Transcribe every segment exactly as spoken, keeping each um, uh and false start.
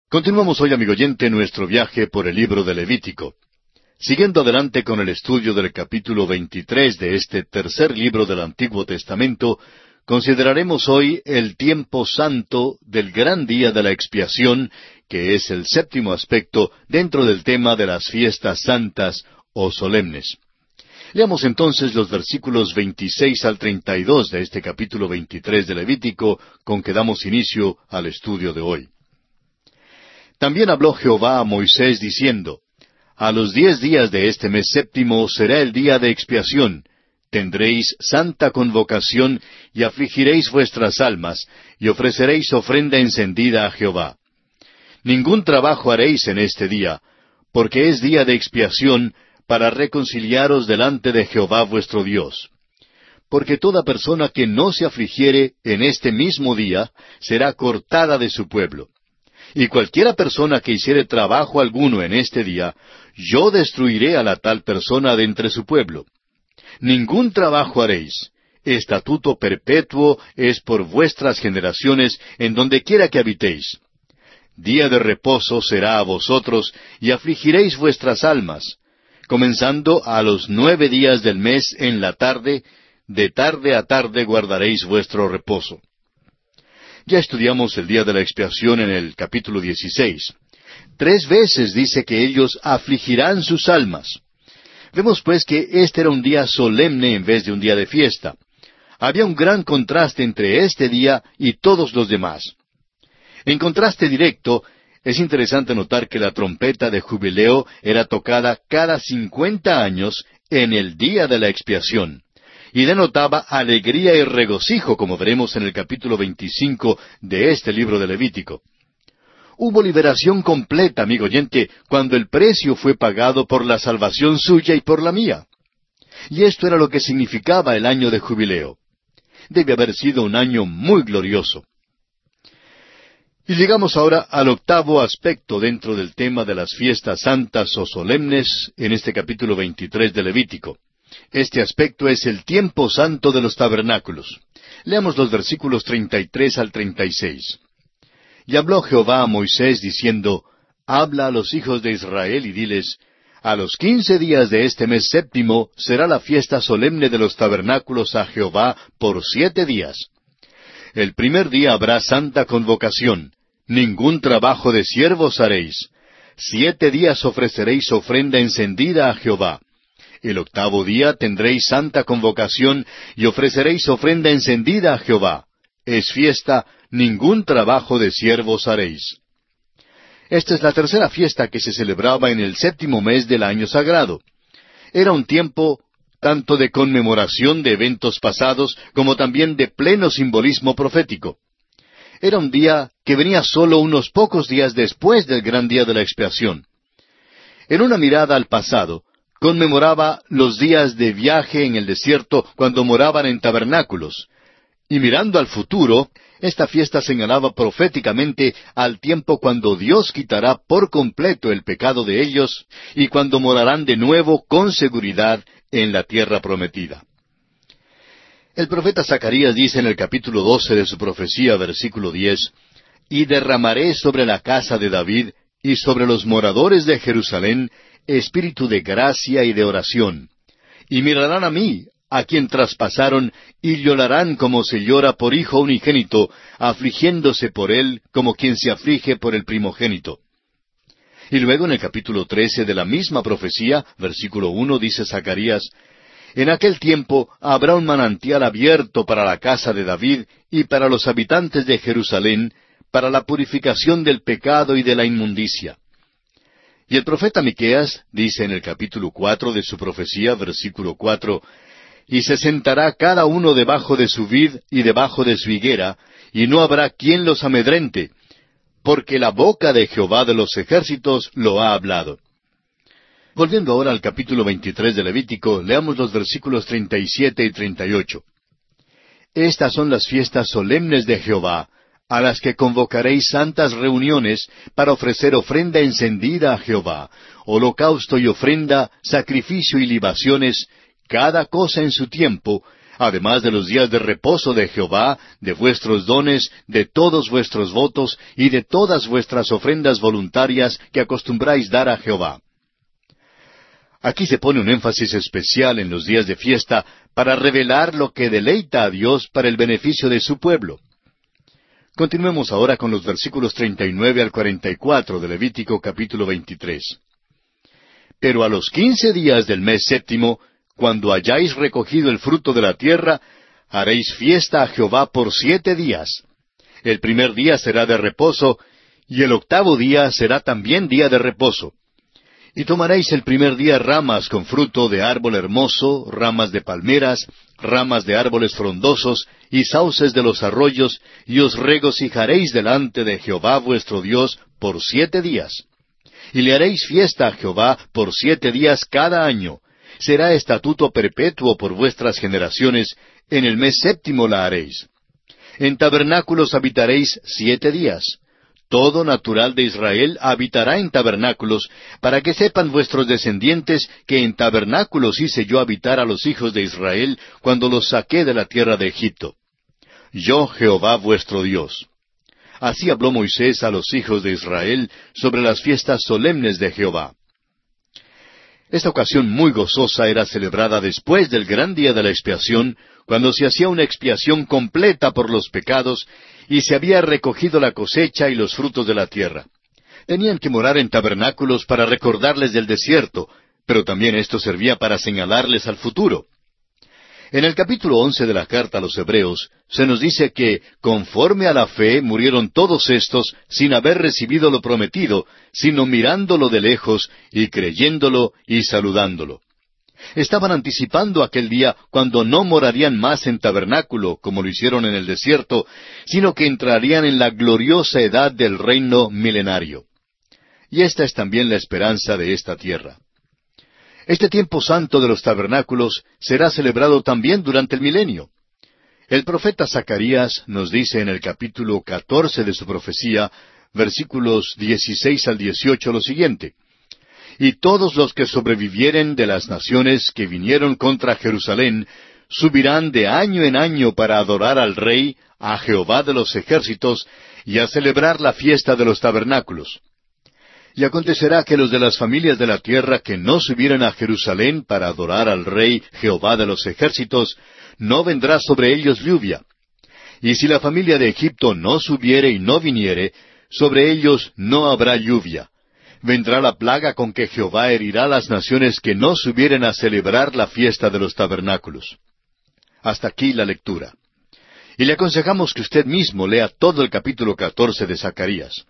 Continuamos hoy, amigo oyente, nuestro viaje por el libro de Levítico. Siguiendo adelante con el estudio del capítulo veintitrés de este tercer libro del Antiguo Testamento, consideraremos hoy el tiempo santo del gran día de la expiación, que es el séptimo aspecto dentro del tema de las fiestas santas o solemnes. Leamos entonces los versículos veintiséis al treinta y dos de este capítulo veintitrés de Levítico, con que damos inicio al estudio de hoy. También habló Jehová a Moisés diciendo, A los diez días de este mes séptimo será el día de expiación. Tendréis santa convocación y afligiréis vuestras almas, y ofreceréis ofrenda encendida a Jehová. Ningún trabajo haréis en este día, porque es día de expiación para reconciliaros delante de Jehová vuestro Dios. Porque toda persona que no se afligiere en este mismo día será cortada de su pueblo. Y cualquiera persona que hiciere trabajo alguno en este día, yo destruiré a la tal persona de entre su pueblo. Ningún trabajo haréis. Estatuto perpetuo es por vuestras generaciones en donde quiera que habitéis. Día de reposo será a vosotros, y afligiréis vuestras almas, comenzando a los nueve días del mes en la tarde, de tarde a tarde guardaréis vuestro reposo. Ya estudiamos el día de la expiación en el capítulo dieciséis. Tres veces dice que ellos afligirán sus almas. Vemos pues que este era un día solemne en vez de un día de fiesta. Había un gran contraste entre este día y todos los demás. En contraste directo, es interesante notar que la trompeta de jubileo era tocada cada cincuenta años en el día de la expiación, y denotaba alegría y regocijo, como veremos en el capítulo veinticinco de este libro de Levítico. Hubo liberación completa, amigo oyente, cuando el precio fue pagado por la salvación suya y por la mía. Y esto era lo que significaba el año de jubileo. Debe haber sido un año muy glorioso. Y llegamos ahora al octavo aspecto dentro del tema de las fiestas santas o solemnes en este capítulo veintitrés de Levítico. Este aspecto es el tiempo santo de los tabernáculos. Leamos los versículos treinta y tres al treinta y seis. Y habló Jehová a Moisés diciendo, Habla a los hijos de Israel y diles, A los quince días de este mes séptimo será la fiesta solemne de los tabernáculos a Jehová por siete días. El primer día habrá santa convocación, ningún trabajo de siervos haréis. Siete días ofreceréis ofrenda encendida a Jehová. El octavo día tendréis santa convocación y ofreceréis ofrenda encendida a Jehová. Es fiesta, ningún trabajo de siervos haréis. Esta es la tercera fiesta que se celebraba en el séptimo mes del año sagrado. Era un tiempo tanto de conmemoración de eventos pasados como también de pleno simbolismo profético. Era un día que venía solo unos pocos días después del gran día de la expiación. En una mirada al pasado, conmemoraba los días de viaje en el desierto cuando moraban en tabernáculos. Y mirando al futuro, esta fiesta señalaba proféticamente al tiempo cuando Dios quitará por completo el pecado de ellos y cuando morarán de nuevo con seguridad en la tierra prometida. El profeta Zacarías dice en el capítulo doce de su profecía, versículo diez, Y derramaré sobre la casa de David y sobre los moradores de Jerusalén espíritu de gracia y de oración. Y mirarán a mí, a quien traspasaron, y llorarán como se llora por hijo unigénito, afligiéndose por él como quien se aflige por el primogénito. Y luego en el capítulo trece de la misma profecía, versículo uno, dice Zacarías, En aquel tiempo habrá un manantial abierto para la casa de David y para los habitantes de Jerusalén, para la purificación del pecado y de la inmundicia. Y el profeta Miqueas dice en el capítulo cuatro de su profecía, versículo cuatro, Y se sentará cada uno debajo de su vid y debajo de su higuera, y no habrá quien los amedrente, porque la boca de Jehová de los ejércitos lo ha hablado. Volviendo ahora al capítulo veintitrés de Levítico, leamos los versículos treinta y siete y treinta y ocho. Estas son las fiestas solemnes de Jehová, a las que convocaréis santas reuniones para ofrecer ofrenda encendida a Jehová, holocausto y ofrenda, sacrificio y libaciones, cada cosa en su tiempo, además de los días de reposo de Jehová, de vuestros dones, de todos vuestros votos y de todas vuestras ofrendas voluntarias que acostumbráis dar a Jehová. Aquí se pone un énfasis especial en los días de fiesta para revelar lo que deleita a Dios para el beneficio de su pueblo. Continuemos ahora con los versículos treinta y nueve al cuarenta y cuatro de Levítico capítulo veintitrés. Pero a los quince días del mes séptimo, cuando hayáis recogido el fruto de la tierra, haréis fiesta a Jehová por siete días. El primer día será de reposo, y el octavo día será también día de reposo. Y tomaréis el primer día ramas con fruto de árbol hermoso, ramas de palmeras, ramas de árboles frondosos, y sauces de los arroyos, y os regocijaréis delante de Jehová vuestro Dios por siete días. Y le haréis fiesta a Jehová por siete días cada año. Será estatuto perpetuo por vuestras generaciones, en el mes séptimo la haréis. En tabernáculos habitaréis siete días. Todo natural de Israel habitará en tabernáculos, para que sepan vuestros descendientes que en tabernáculos hice yo habitar a los hijos de Israel cuando los saqué de la tierra de Egipto. Yo Jehová vuestro Dios. Así habló Moisés a los hijos de Israel sobre las fiestas solemnes de Jehová. Esta ocasión muy gozosa era celebrada después del gran día de la expiación, cuando se hacía una expiación completa por los pecados y se había recogido la cosecha y los frutos de la tierra. Tenían que morar en tabernáculos para recordarles del desierto, pero también esto servía para señalarles al futuro. En el capítulo once de la carta a los Hebreos se nos dice que, conforme a la fe, murieron todos estos sin haber recibido lo prometido, sino mirándolo de lejos y creyéndolo y saludándolo. Estaban anticipando aquel día cuando no morarían más en tabernáculo, como lo hicieron en el desierto, sino que entrarían en la gloriosa edad del reino milenario. Y esta es también la esperanza de esta tierra. Este tiempo santo de los tabernáculos será celebrado también durante el milenio. El profeta Zacarías nos dice en el capítulo catorce de su profecía, versículos dieciséis al dieciocho, lo siguiente: Y todos los que sobrevivieren de las naciones que vinieron contra Jerusalén subirán de año en año para adorar al Rey, a Jehová de los ejércitos, y a celebrar la fiesta de los tabernáculos. Y acontecerá que los de las familias de la tierra que no subieren a Jerusalén para adorar al Rey Jehová de los ejércitos, no vendrá sobre ellos lluvia. Y si la familia de Egipto no subiere y no viniere, sobre ellos no habrá lluvia. Vendrá la plaga con que Jehová herirá las naciones que no subieren a celebrar la fiesta de los tabernáculos. Hasta aquí la lectura. Y le aconsejamos que usted mismo lea todo el capítulo catorce de Zacarías.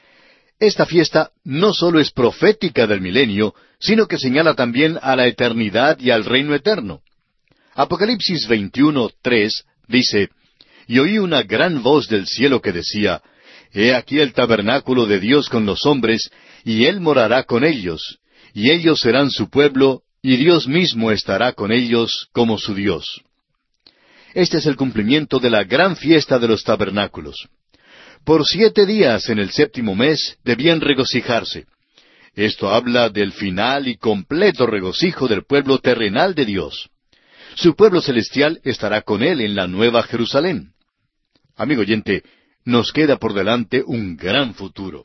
Esta fiesta no solo es profética del milenio, sino que señala también a la eternidad y al reino eterno. Apocalipsis veintiuno, tres dice: Y oí una gran voz del cielo que decía: He aquí el tabernáculo de Dios con los hombres, y Él morará con ellos, y ellos serán su pueblo, y Dios mismo estará con ellos como su Dios. Este es el cumplimiento de la gran fiesta de los tabernáculos. Por siete días en el séptimo mes debían regocijarse. Esto habla del final y completo regocijo del pueblo terrenal de Dios. Su pueblo celestial estará con Él en la nueva Jerusalén. Amigo oyente, nos queda por delante un gran futuro.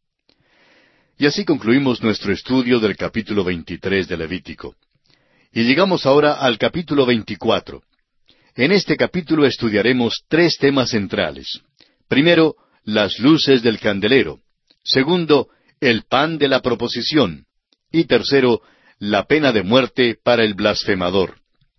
Y así concluimos nuestro estudio del capítulo veintitrés de Levítico. Y llegamos ahora al capítulo veinticuatro. En este capítulo estudiaremos tres temas centrales. Primero, las luces del candelero. Segundo, el pan de la proposición. Y tercero, la pena de muerte para el blasfemador.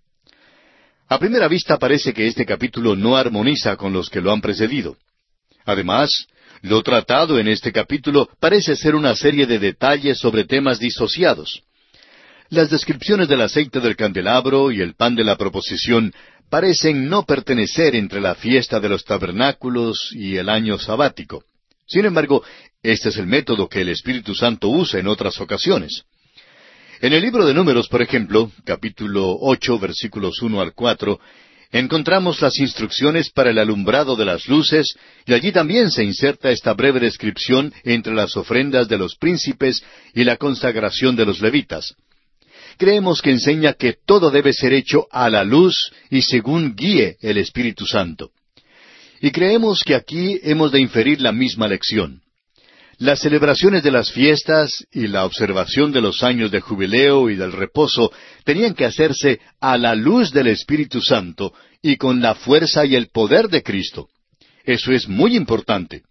A primera vista parece que este capítulo no armoniza con los que lo han precedido. Además, lo tratado en este capítulo parece ser una serie de detalles sobre temas disociados. Las descripciones del aceite del candelabro y el pan de la proposición parecen no pertenecer entre la fiesta de los tabernáculos y el año sabático. Sin embargo, este es el método que el Espíritu Santo usa en otras ocasiones. En el libro de Números, por ejemplo, capítulo ocho, versículos uno al cuatro, encontramos las instrucciones para el alumbrado de las luces, y allí también se inserta esta breve descripción entre las ofrendas de los príncipes y la consagración de los levitas. Creemos que enseña que todo debe ser hecho a la luz y según guíe el Espíritu Santo. Y creemos que aquí hemos de inferir la misma lección. Las celebraciones de las fiestas y la observación de los años de jubileo y del reposo tenían que hacerse a la luz del Espíritu Santo y con la fuerza y el poder de Cristo. Eso es muy importante.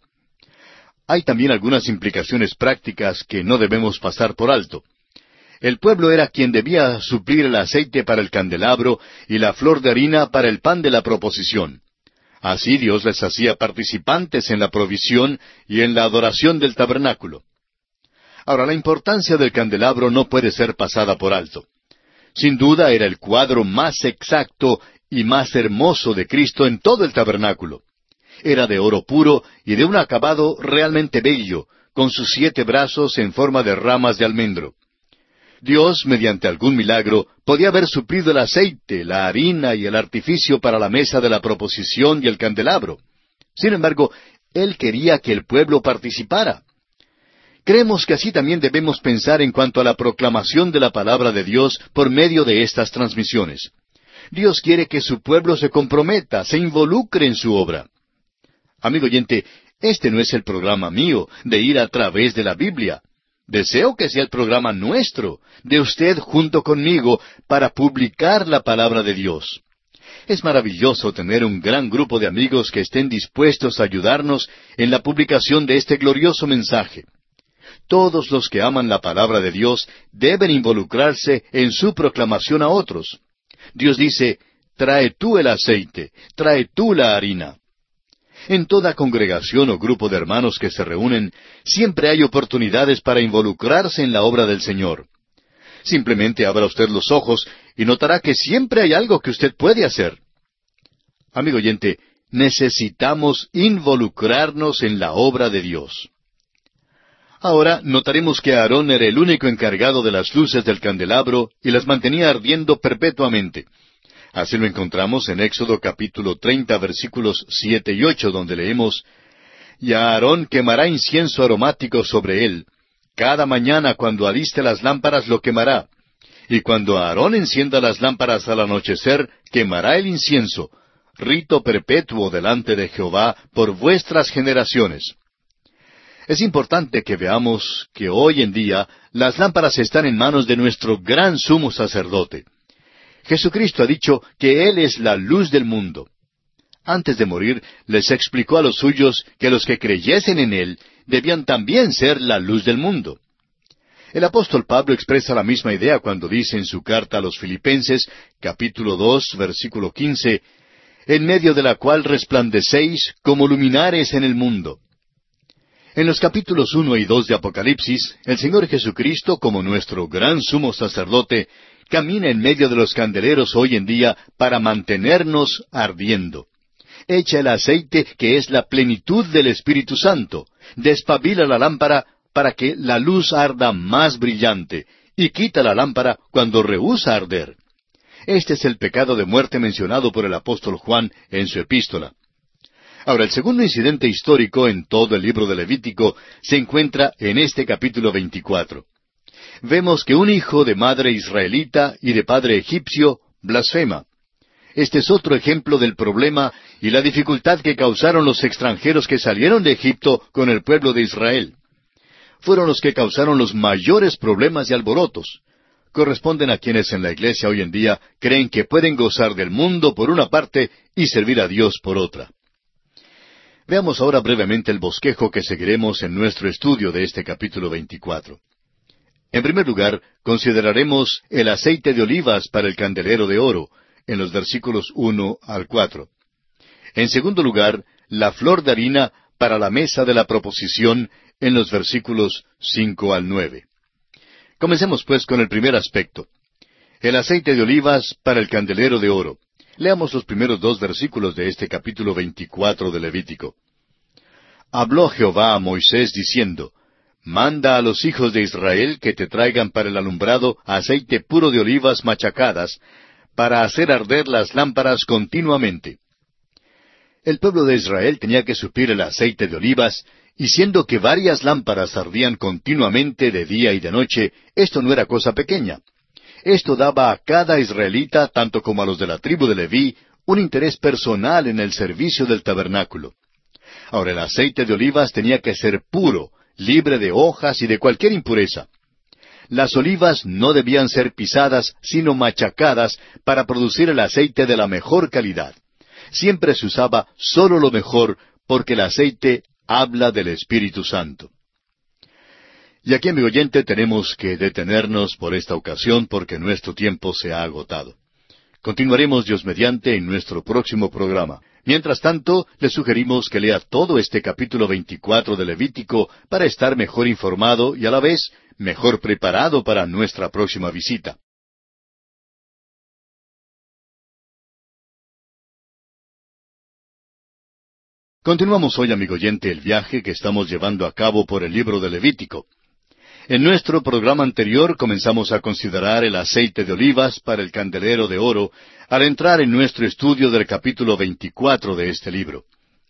Hay también algunas implicaciones prácticas que no debemos pasar por alto. El pueblo era quien debía suplir el aceite para el candelabro y la flor de harina para el pan de la proposición. Así Dios les hacía participantes en la provisión y en la adoración del tabernáculo. Ahora, la importancia del candelabro no puede ser pasada por alto. Sin duda era el cuadro más exacto y más hermoso de Cristo en todo el tabernáculo. Era de oro puro y de un acabado realmente bello, con sus siete brazos en forma de ramas de almendro. Dios, mediante algún milagro, podía haber suplido el aceite, la harina y el artificio para la mesa de la proposición y el candelabro. Sin embargo, Él quería que el pueblo participara. Creemos que así también debemos pensar en cuanto a la proclamación de la palabra de Dios por medio de estas transmisiones. Dios quiere que su pueblo se comprometa, se involucre en su obra. Amigo oyente, este no es el programa mío de ir a través de la Biblia. Deseo que sea el programa nuestro, de usted junto conmigo, para publicar la palabra de Dios. Es maravilloso tener un gran grupo de amigos que estén dispuestos a ayudarnos en la publicación de este glorioso mensaje. Todos los que aman la palabra de Dios deben involucrarse en su proclamación a otros. Dios dice, trae tú el aceite, trae tú la harina. En toda congregación o grupo de hermanos que se reúnen, siempre hay oportunidades para involucrarse en la obra del Señor. Simplemente abra usted los ojos y notará que siempre hay algo que usted puede hacer. Amigo oyente, necesitamos involucrarnos en la obra de Dios. Ahora notaremos que Aarón era el único encargado de las luces del candelabro y las mantenía ardiendo perpetuamente. Así lo encontramos en Éxodo capítulo treinta, versículos siete y ocho, donde leemos, «Y a Aarón quemará incienso aromático sobre él. Cada mañana cuando aliste las lámparas lo quemará. Y cuando Aarón encienda las lámparas al anochecer, quemará el incienso. Rito perpetuo delante de Jehová por vuestras generaciones». Es importante que veamos que hoy en día las lámparas están en manos de nuestro gran sumo sacerdote. Jesucristo ha dicho que Él es la luz del mundo. Antes de morir, les explicó a los suyos que los que creyesen en Él debían también ser la luz del mundo. El apóstol Pablo expresa la misma idea cuando dice en su carta a los Filipenses, capítulo dos, versículo quince, «En medio de la cual resplandecéis como luminares en el mundo». En los capítulos uno y dos de Apocalipsis, el Señor Jesucristo, como nuestro gran sumo sacerdote, camina en medio de los candeleros hoy en día para mantenernos ardiendo. Echa el aceite que es la plenitud del Espíritu Santo, despabila la lámpara para que la luz arda más brillante, y quita la lámpara cuando rehúsa arder. Este es el pecado de muerte mencionado por el apóstol Juan en su epístola. Ahora, el segundo incidente histórico en todo el libro de Levítico se encuentra en este capítulo veinticuatro. Vemos que un hijo de madre israelita y de padre egipcio blasfema. Este es otro ejemplo del problema y la dificultad que causaron los extranjeros que salieron de Egipto con el pueblo de Israel. Fueron los que causaron los mayores problemas y alborotos. Corresponden a quienes en la iglesia hoy en día creen que pueden gozar del mundo por una parte y servir a Dios por otra. Veamos ahora brevemente el bosquejo que seguiremos en nuestro estudio de este capítulo veinticuatro. En primer lugar, consideraremos el aceite de olivas para el candelero de oro, en los versículos uno al cuatro. En segundo lugar, la flor de harina para la mesa de la proposición, en los versículos cinco al nueve. Comencemos pues con el primer aspecto. El aceite de olivas para el candelero de oro. Leamos los primeros dos versículos de este capítulo veinticuatro de Levítico. Habló Jehová a Moisés diciendo, Manda a los hijos de Israel que te traigan para el alumbrado aceite puro de olivas machacadas, para hacer arder las lámparas continuamente. El pueblo de Israel tenía que suplir el aceite de olivas, y siendo que varias lámparas ardían continuamente de día y de noche, esto no era cosa pequeña. Esto daba a cada israelita, tanto como a los de la tribu de Leví, un interés personal en el servicio del tabernáculo. Ahora, el aceite de olivas tenía que ser puro, libre de hojas y de cualquier impureza. Las olivas no debían ser pisadas, sino machacadas para producir el aceite de la mejor calidad. Siempre se usaba solo lo mejor, porque el aceite habla del Espíritu Santo. Y aquí, amigo oyente, tenemos que detenernos por esta ocasión porque nuestro tiempo se ha agotado. Continuaremos, Dios mediante, en nuestro próximo programa. Mientras tanto, le sugerimos que lea todo este capítulo veinticuatro de Levítico para estar mejor informado y a la vez mejor preparado para nuestra próxima visita. Continuamos hoy, amigo oyente, el viaje que estamos llevando a cabo por el libro de Levítico. En nuestro programa anterior comenzamos a considerar el aceite de olivas para el candelero de oro al entrar en nuestro estudio del capítulo veinticuatro de este libro.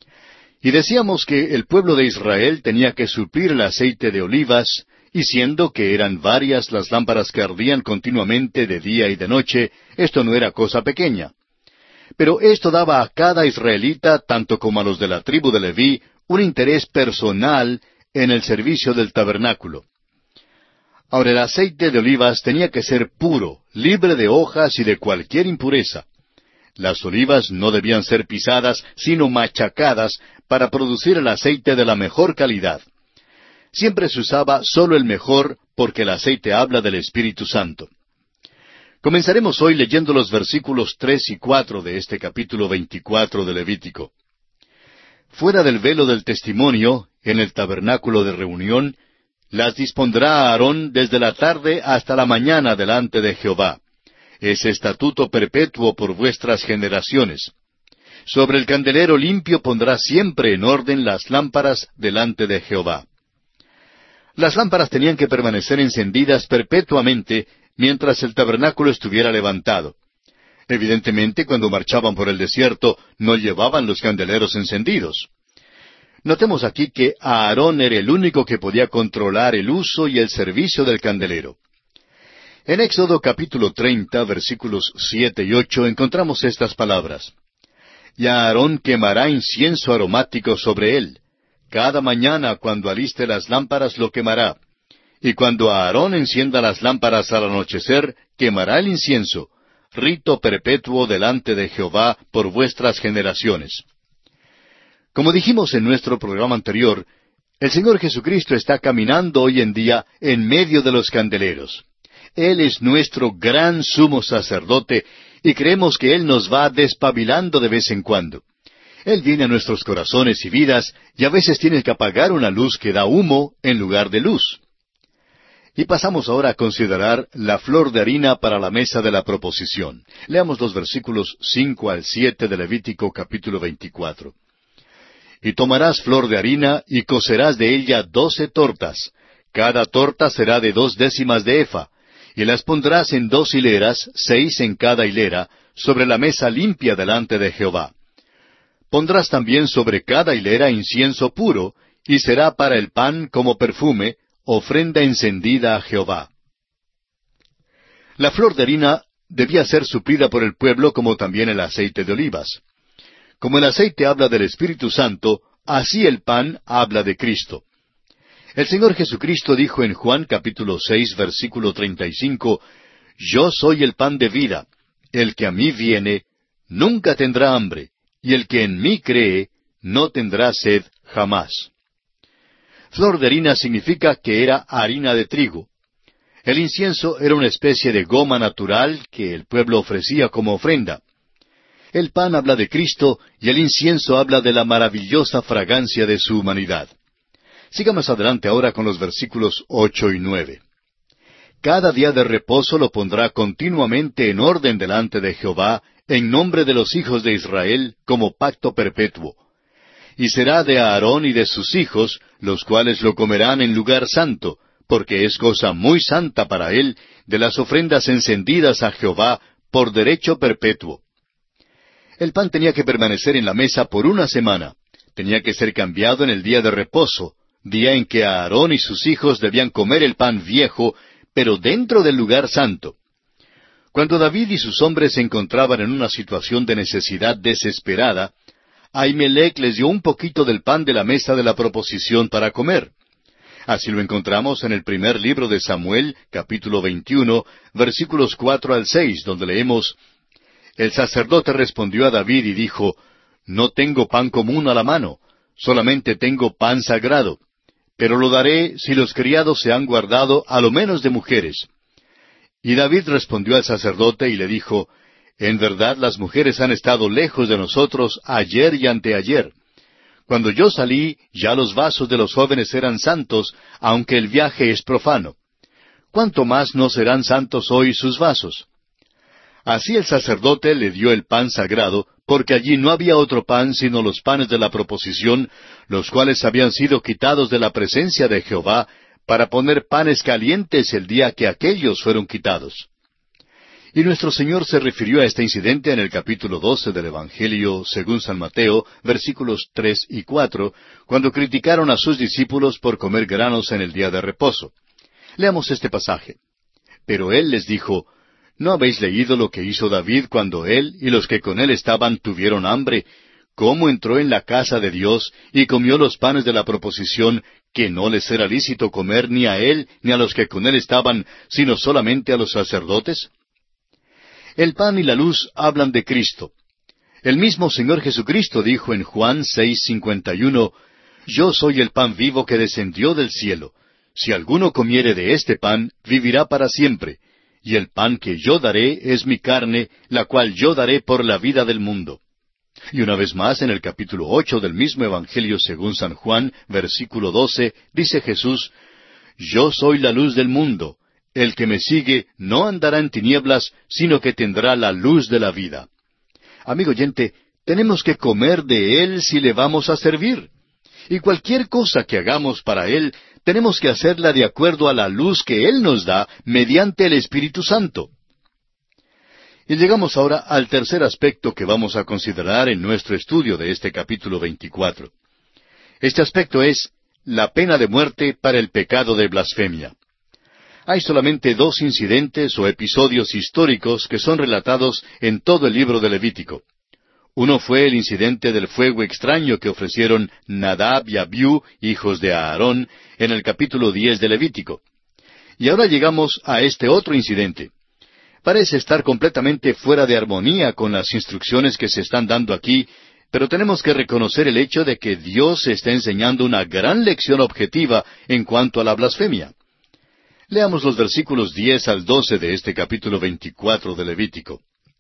Y decíamos que el pueblo de Israel tenía que suplir el aceite de olivas, y siendo que eran varias las lámparas que ardían continuamente de día y de noche, esto no era cosa pequeña. Pero esto daba a cada israelita, tanto como a los de la tribu de Leví, un interés personal en el servicio del tabernáculo. Ahora, el aceite de olivas tenía que ser puro, libre de hojas y de cualquier impureza. Las olivas no debían ser pisadas, sino machacadas para producir el aceite de la mejor calidad. Siempre se usaba solo el mejor, porque el aceite habla del Espíritu Santo. Comenzaremos hoy leyendo los versículos tres y cuatro de este capítulo veinticuatro de Levítico. Fuera del velo del testimonio, en el tabernáculo de reunión, las dispondrá Aarón desde la tarde hasta la mañana delante de Jehová. Es estatuto perpetuo por vuestras generaciones. Sobre el candelero limpio pondrá siempre en orden las lámparas delante de Jehová. Las lámparas tenían que permanecer encendidas perpetuamente mientras el tabernáculo estuviera levantado. Evidentemente, cuando marchaban por el desierto, no llevaban los candeleros encendidos. Notemos aquí que Aarón era el único que podía controlar el uso y el servicio del candelero. En Éxodo capítulo treinta, versículos siete y ocho, encontramos estas palabras. Y Aarón quemará incienso aromático sobre él. Cada mañana cuando aliste las lámparas lo quemará. Y cuando Aarón encienda las lámparas al anochecer, quemará el incienso, rito perpetuo delante de Jehová por vuestras generaciones. Como dijimos en nuestro programa anterior, el Señor Jesucristo está caminando hoy en día en medio de los candeleros. Él es nuestro gran sumo sacerdote y creemos que Él nos va despabilando de vez en cuando. Él viene a nuestros corazones y vidas y a veces tiene que apagar una luz que da humo en lugar de luz. Y pasamos ahora a considerar la flor de harina para la mesa de la proposición. Leamos los versículos cinco al siete de Levítico capítulo veinticuatro. Y tomarás flor de harina, y cocerás de ella doce tortas. Cada torta será de dos décimas de efa, y las pondrás en dos hileras, seis en cada hilera, sobre la mesa limpia delante de Jehová. Pondrás también sobre cada hilera incienso puro, y será para el pan como perfume, ofrenda encendida a Jehová. La flor de harina debía ser suplida por el pueblo como también el aceite de olivas. Como el aceite habla del Espíritu Santo, así el pan habla de Cristo. El Señor Jesucristo dijo en Juan capítulo seis, versículo treinta y cinco, Yo soy el pan de vida. El que a mí viene, nunca tendrá hambre, y el que en mí cree, no tendrá sed jamás. Flor de harina significa que era harina de trigo. El incienso era una especie de goma natural que el pueblo ofrecía como ofrenda. El pan habla de Cristo y el incienso habla de la maravillosa fragancia de su humanidad. Sigamos adelante ahora con los versículos ocho y nueve. Cada día de reposo lo pondrá continuamente en orden delante de Jehová, en nombre de los hijos de Israel, como pacto perpetuo. Y será de Aarón y de sus hijos, los cuales lo comerán en lugar santo, porque es cosa muy santa para él, de las ofrendas encendidas a Jehová, por derecho perpetuo. El pan tenía que permanecer en la mesa por una semana. Tenía que ser cambiado en el día de reposo, día en que Aarón y sus hijos debían comer el pan viejo, pero dentro del lugar santo. Cuando David y sus hombres se encontraban en una situación de necesidad desesperada, Ahimelech les dio un poquito del pan de la mesa de la proposición para comer. Así lo encontramos en el primer libro de Samuel, capítulo veintiuno, versículos cuatro al seis, donde leemos: El sacerdote respondió a David y dijo: No tengo pan común a la mano, solamente tengo pan sagrado, pero lo daré si los criados se han guardado a lo menos de mujeres. Y David respondió al sacerdote y le dijo: En verdad las mujeres han estado lejos de nosotros ayer y anteayer. Cuando yo salí, ya los vasos de los jóvenes eran santos, aunque el viaje es profano. ¿Cuánto más no serán santos hoy sus vasos? Así el sacerdote le dio el pan sagrado, porque allí no había otro pan sino los panes de la proposición, los cuales habían sido quitados de la presencia de Jehová, para poner panes calientes el día que aquellos fueron quitados. Y nuestro Señor se refirió a este incidente en el capítulo doce del Evangelio según San Mateo, versículos tres y cuatro, cuando criticaron a sus discípulos por comer granos en el día de reposo. Leamos este pasaje. Pero Él les dijo: ¿No habéis leído lo que hizo David cuando él y los que con él estaban tuvieron hambre? ¿Cómo entró en la casa de Dios y comió los panes de la proposición, que no les era lícito comer ni a él ni a los que con él estaban, sino solamente a los sacerdotes? El pan y la luz hablan de Cristo. El mismo Señor Jesucristo dijo en Juan seis cincuenta y uno: Yo soy el pan vivo que descendió del cielo. Si alguno comiere de este pan, vivirá para siempre. Y el pan que yo daré es mi carne, la cual yo daré por la vida del mundo. Y una vez más, en el capítulo ocho del mismo Evangelio según San Juan, versículo doce, dice Jesús: Yo soy la luz del mundo. El que me sigue no andará en tinieblas, sino que tendrá la luz de la vida. Amigo oyente, tenemos que comer de Él si le vamos a servir. Y cualquier cosa que hagamos para Él, tenemos que hacerla de acuerdo a la luz que Él nos da mediante el Espíritu Santo. Y llegamos ahora al tercer aspecto que vamos a considerar en nuestro estudio de este capítulo veinticuatro. Este aspecto es la pena de muerte para el pecado de blasfemia. Hay solamente dos incidentes o episodios históricos que son relatados en todo el libro de Levítico. Uno fue el incidente del fuego extraño que ofrecieron Nadab y Abiú, hijos de Aarón, en el capítulo diez de Levítico. Y ahora llegamos a este otro incidente. Parece estar completamente fuera de armonía con las instrucciones que se están dando aquí, pero tenemos que reconocer el hecho de que Dios está enseñando una gran lección objetiva en cuanto a la blasfemia. Leamos los versículos diez al doce de este capítulo veinticuatro de Levítico.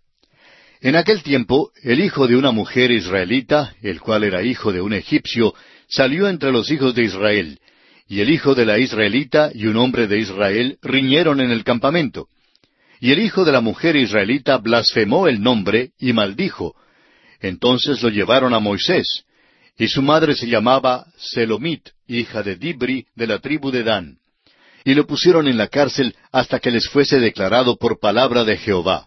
En aquel tiempo, el hijo de una mujer israelita, el cual era hijo de un egipcio, salió entre los hijos de Israel, y el hijo de la israelita y un hombre de Israel riñeron en el campamento. Y el hijo de la mujer israelita blasfemó el nombre y maldijo. Entonces lo llevaron a Moisés, y su madre se llamaba Selomit, hija de Dibri, de la tribu de Dan. Y lo pusieron en la cárcel hasta que les fuese declarado por palabra de Jehová.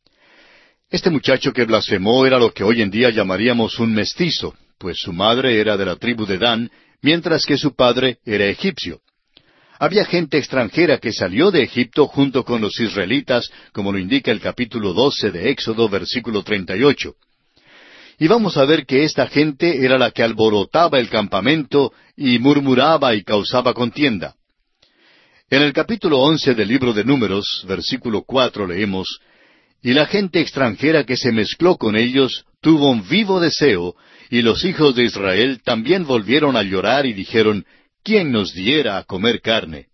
Este muchacho que blasfemó era lo que hoy en día llamaríamos un mestizo, pues su madre era de la tribu de Dan, mientras que su padre era egipcio. Había gente extranjera que salió de Egipto junto con los israelitas, como lo indica el capítulo doce de Éxodo, versículo treinta y ocho. Y vamos a ver que esta gente era la que alborotaba el campamento y murmuraba y causaba contienda. En el capítulo once del libro de Números, versículo cuatro, leemos: Y la gente extranjera que se mezcló con ellos tuvo un vivo deseo, y los hijos de Israel también volvieron a llorar y dijeron: ¿Quién nos diera a comer carne?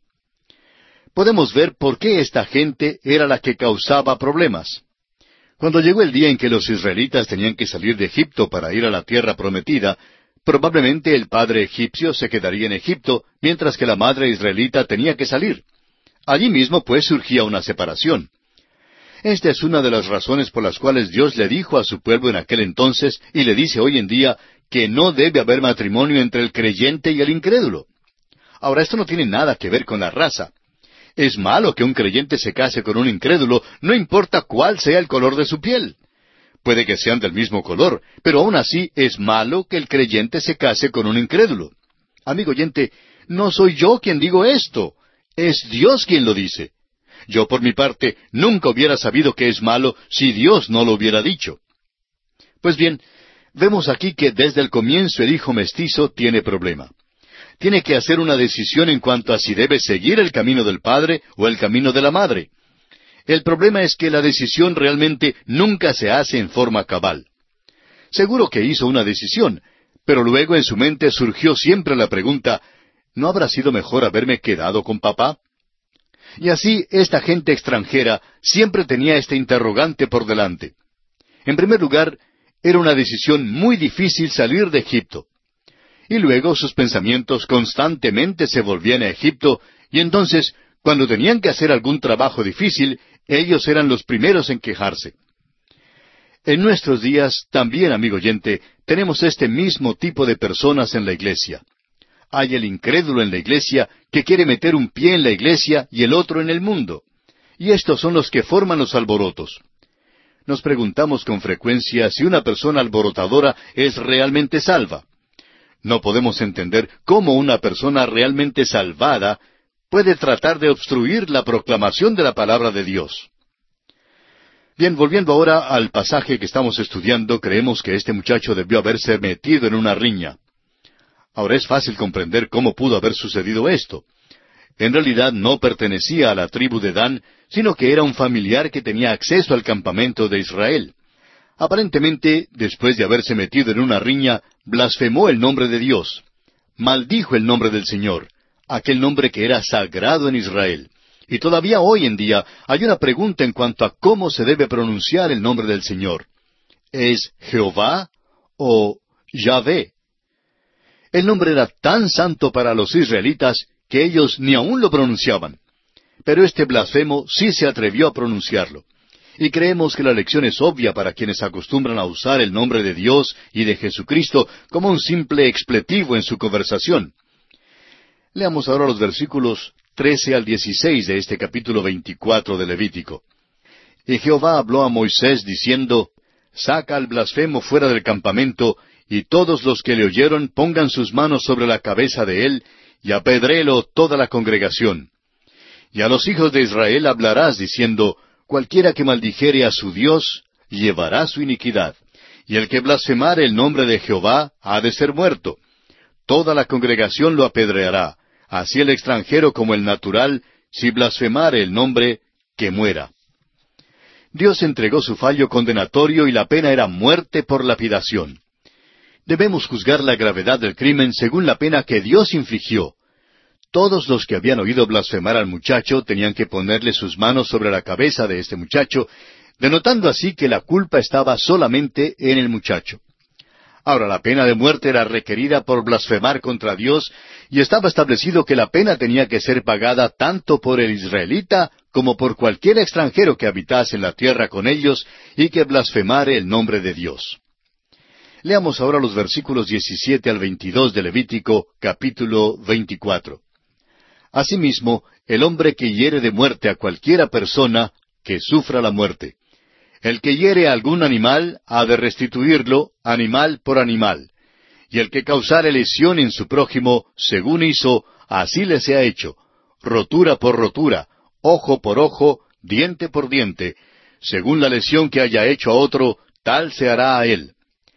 Podemos ver por qué esta gente era la que causaba problemas. Cuando llegó el día en que los israelitas tenían que salir de Egipto para ir a la tierra prometida, probablemente el padre egipcio se quedaría en Egipto, mientras que la madre israelita tenía que salir. Allí mismo, pues, surgía una separación. Esta es una de las razones por las cuales Dios le dijo a su pueblo en aquel entonces, y le dice hoy en día, que no debe haber matrimonio entre el creyente y el incrédulo. Ahora, esto no tiene nada que ver con la raza. Es malo que un creyente se case con un incrédulo, no importa cuál sea el color de su piel. Puede que sean del mismo color, pero aún así es malo que el creyente se case con un incrédulo. Amigo oyente, no soy yo quien digo esto, es Dios quien lo dice. Yo, por mi parte, nunca hubiera sabido que es malo si Dios no lo hubiera dicho. Pues bien, vemos aquí que desde el comienzo el hijo mestizo tiene problema. Tiene que hacer una decisión en cuanto a si debe seguir el camino del padre o el camino de la madre. El problema es que la decisión realmente nunca se hace en forma cabal. Seguro que hizo una decisión, pero luego en su mente surgió siempre la pregunta, ¿no habrá sido mejor haberme quedado con papá? Y así esta gente extranjera siempre tenía este interrogante por delante. En primer lugar, era una decisión muy difícil salir de Egipto. Y luego sus pensamientos constantemente se volvían a Egipto, y entonces, cuando tenían que hacer algún trabajo difícil, ellos eran los primeros en quejarse. En nuestros días, también, amigo oyente, tenemos este mismo tipo de personas en la iglesia. Hay el incrédulo en la iglesia que quiere meter un pie en la iglesia y el otro en el mundo. Y estos son los que forman los alborotos. Nos preguntamos con frecuencia si una persona alborotadora es realmente salva. No podemos entender cómo una persona realmente salvada puede tratar de obstruir la proclamación de la palabra de Dios. Bien, volviendo ahora al pasaje que estamos estudiando, creemos que este muchacho debió haberse metido en una riña. Ahora es fácil comprender cómo pudo haber sucedido esto. En realidad no pertenecía a la tribu de Dan, sino que era un familiar que tenía acceso al campamento de Israel. Aparentemente, después de haberse metido en una riña, blasfemó el nombre de Dios. Maldijo el nombre del Señor, aquel nombre que era sagrado en Israel. Y todavía hoy en día hay una pregunta en cuanto a cómo se debe pronunciar el nombre del Señor. ¿Es Jehová o Yahvé? El nombre era tan santo para los israelitas que ellos ni aún lo pronunciaban. Pero este blasfemo sí se atrevió a pronunciarlo. Y creemos que la lección es obvia para quienes acostumbran a usar el nombre de Dios y de Jesucristo como un simple expletivo en su conversación. Leamos ahora los versículos trece al dieciséis de este capítulo veinticuatro de Levítico. Y Jehová habló a Moisés diciendo, Saca al blasfemo fuera del campamento, y todos los que le oyeron pongan sus manos sobre la cabeza de él, y apedréelo toda la congregación. Y a los hijos de Israel hablarás diciendo, Cualquiera que maldijere a su Dios, llevará su iniquidad. Y el que blasfemare el nombre de Jehová, ha de ser muerto. Toda la congregación lo apedreará, así el extranjero como el natural, si blasfemare el nombre, que muera. Dios entregó su fallo condenatorio y la pena era muerte por lapidación. Debemos juzgar la gravedad del crimen según la pena que Dios infligió. Todos los que habían oído blasfemar al muchacho tenían que ponerle sus manos sobre la cabeza de este muchacho, denotando así que la culpa estaba solamente en el muchacho. Ahora, la pena de muerte era requerida por blasfemar contra Dios, y estaba establecido que la pena tenía que ser pagada tanto por el israelita como por cualquier extranjero que habitase en la tierra con ellos y que blasfemare el nombre de Dios. Leamos ahora los versículos diecisiete al veintidós de Levítico, capítulo veinticuatro. Asimismo, el hombre que hiere de muerte a cualquiera persona, que sufra la muerte. El que hiere a algún animal, ha de restituirlo, animal por animal. Y el que causare lesión en su prójimo, según hizo, así le sea hecho, rotura por rotura, ojo por ojo, diente por diente, según la lesión que haya hecho a otro, tal se hará a él.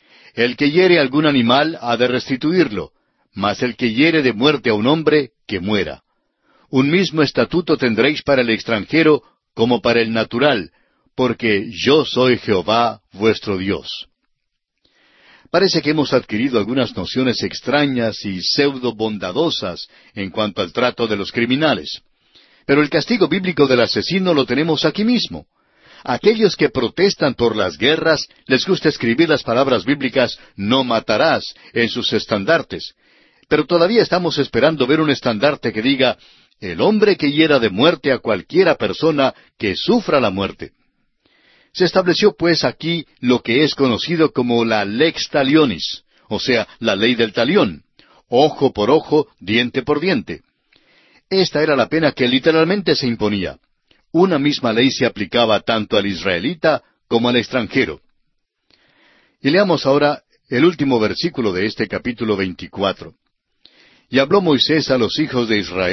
El que hiere a algún animal, ha de restituirlo, mas el que hiere de muerte a un hombre, que muera. Un mismo estatuto tendréis para el extranjero como para el natural, porque yo soy Jehová vuestro Dios. Parece que hemos adquirido algunas nociones extrañas y pseudo bondadosas en cuanto al trato de los criminales. Pero el castigo bíblico del asesino lo tenemos aquí mismo. Aquellos que protestan por las guerras, les gusta escribir las palabras bíblicas «no matarás» en sus estandartes. Pero todavía estamos esperando ver un estandarte que diga «el hombre que hiera de muerte a cualquiera persona que sufra la muerte». Se estableció pues aquí lo que es conocido como la lex talionis, o sea, la ley del talión, ojo por ojo, diente por diente. Esta era la pena que literalmente se imponía. Una misma ley se aplicaba tanto al israelita como al extranjero. Y leamos ahora el último versículo de este capítulo veinticuatro. Y habló Moisés a los hijos de Israel,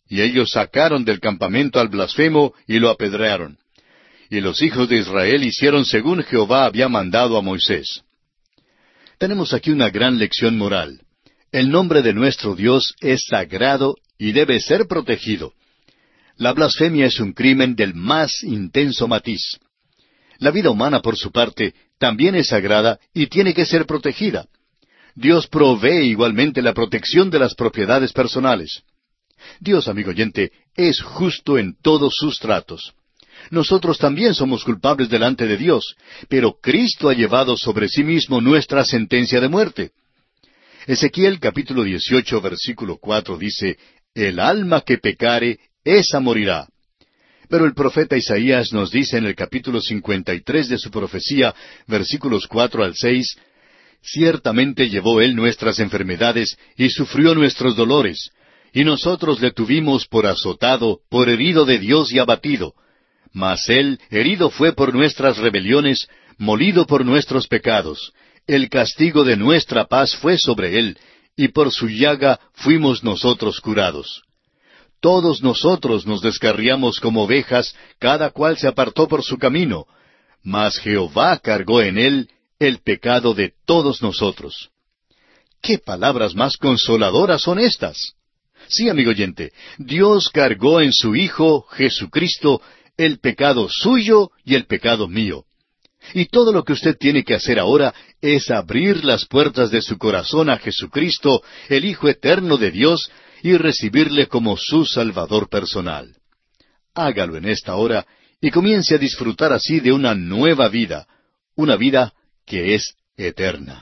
y ellos sacaron del campamento al blasfemo y lo apedrearon. Y los hijos de Israel hicieron según Jehová había mandado a Moisés. Tenemos aquí una gran lección moral. El nombre de nuestro Dios es sagrado y debe ser protegido. La blasfemia es un crimen del más intenso matiz. La vida humana, por su parte, también es sagrada y tiene que ser protegida. Dios provee igualmente la protección de las propiedades personales. Dios, amigo oyente, es justo en todos sus tratos. Nosotros también somos culpables delante de Dios, pero Cristo ha llevado sobre sí mismo nuestra sentencia de muerte. Ezequiel capítulo dieciocho, versículo cuatro dice, «El alma que pecare, esa morirá». Pero el profeta Isaías nos dice en el capítulo cincuenta y tres de su profecía, versículos cuatro al seis, «Ciertamente llevó él nuestras enfermedades y sufrió nuestros dolores, y nosotros le tuvimos por azotado, por herido de Dios y abatido. Mas él herido fue por nuestras rebeliones, molido por nuestros pecados. El castigo de nuestra paz fue sobre él, y por su llaga fuimos nosotros curados. Todos nosotros nos descarriamos como ovejas, cada cual se apartó por su camino, mas Jehová cargó en él el pecado de todos nosotros». ¿Qué palabras más consoladoras son estas? Sí, amigo oyente, Dios cargó en su Hijo, Jesucristo, el pecado suyo y el pecado mío. Y todo lo que usted tiene que hacer ahora es abrir las puertas de su corazón a Jesucristo, el Hijo eterno de Dios, y recibirle como su Salvador personal. Hágalo en esta hora y comience a disfrutar así de una nueva vida, una vida que es eterna.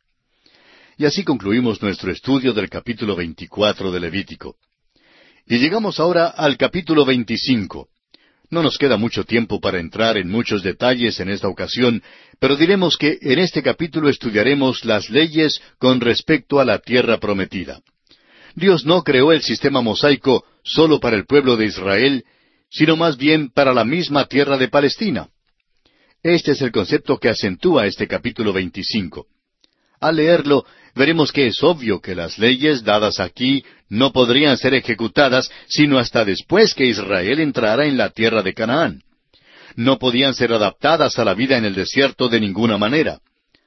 Y así concluimos nuestro estudio del capítulo veinticuatro de Levítico. Y llegamos ahora al capítulo veinticinco. No nos queda mucho tiempo para entrar en muchos detalles en esta ocasión, pero diremos que en este capítulo estudiaremos las leyes con respecto a la tierra prometida. Dios no creó el sistema mosaico solo para el pueblo de Israel, sino más bien para la misma tierra de Palestina. Este es el concepto que acentúa este capítulo veinticinco. Al leerlo, veremos que es obvio que las leyes dadas aquí no podrían ser ejecutadas sino hasta después que Israel entrara en la tierra de Canaán. No podían ser adaptadas a la vida en el desierto de ninguna manera.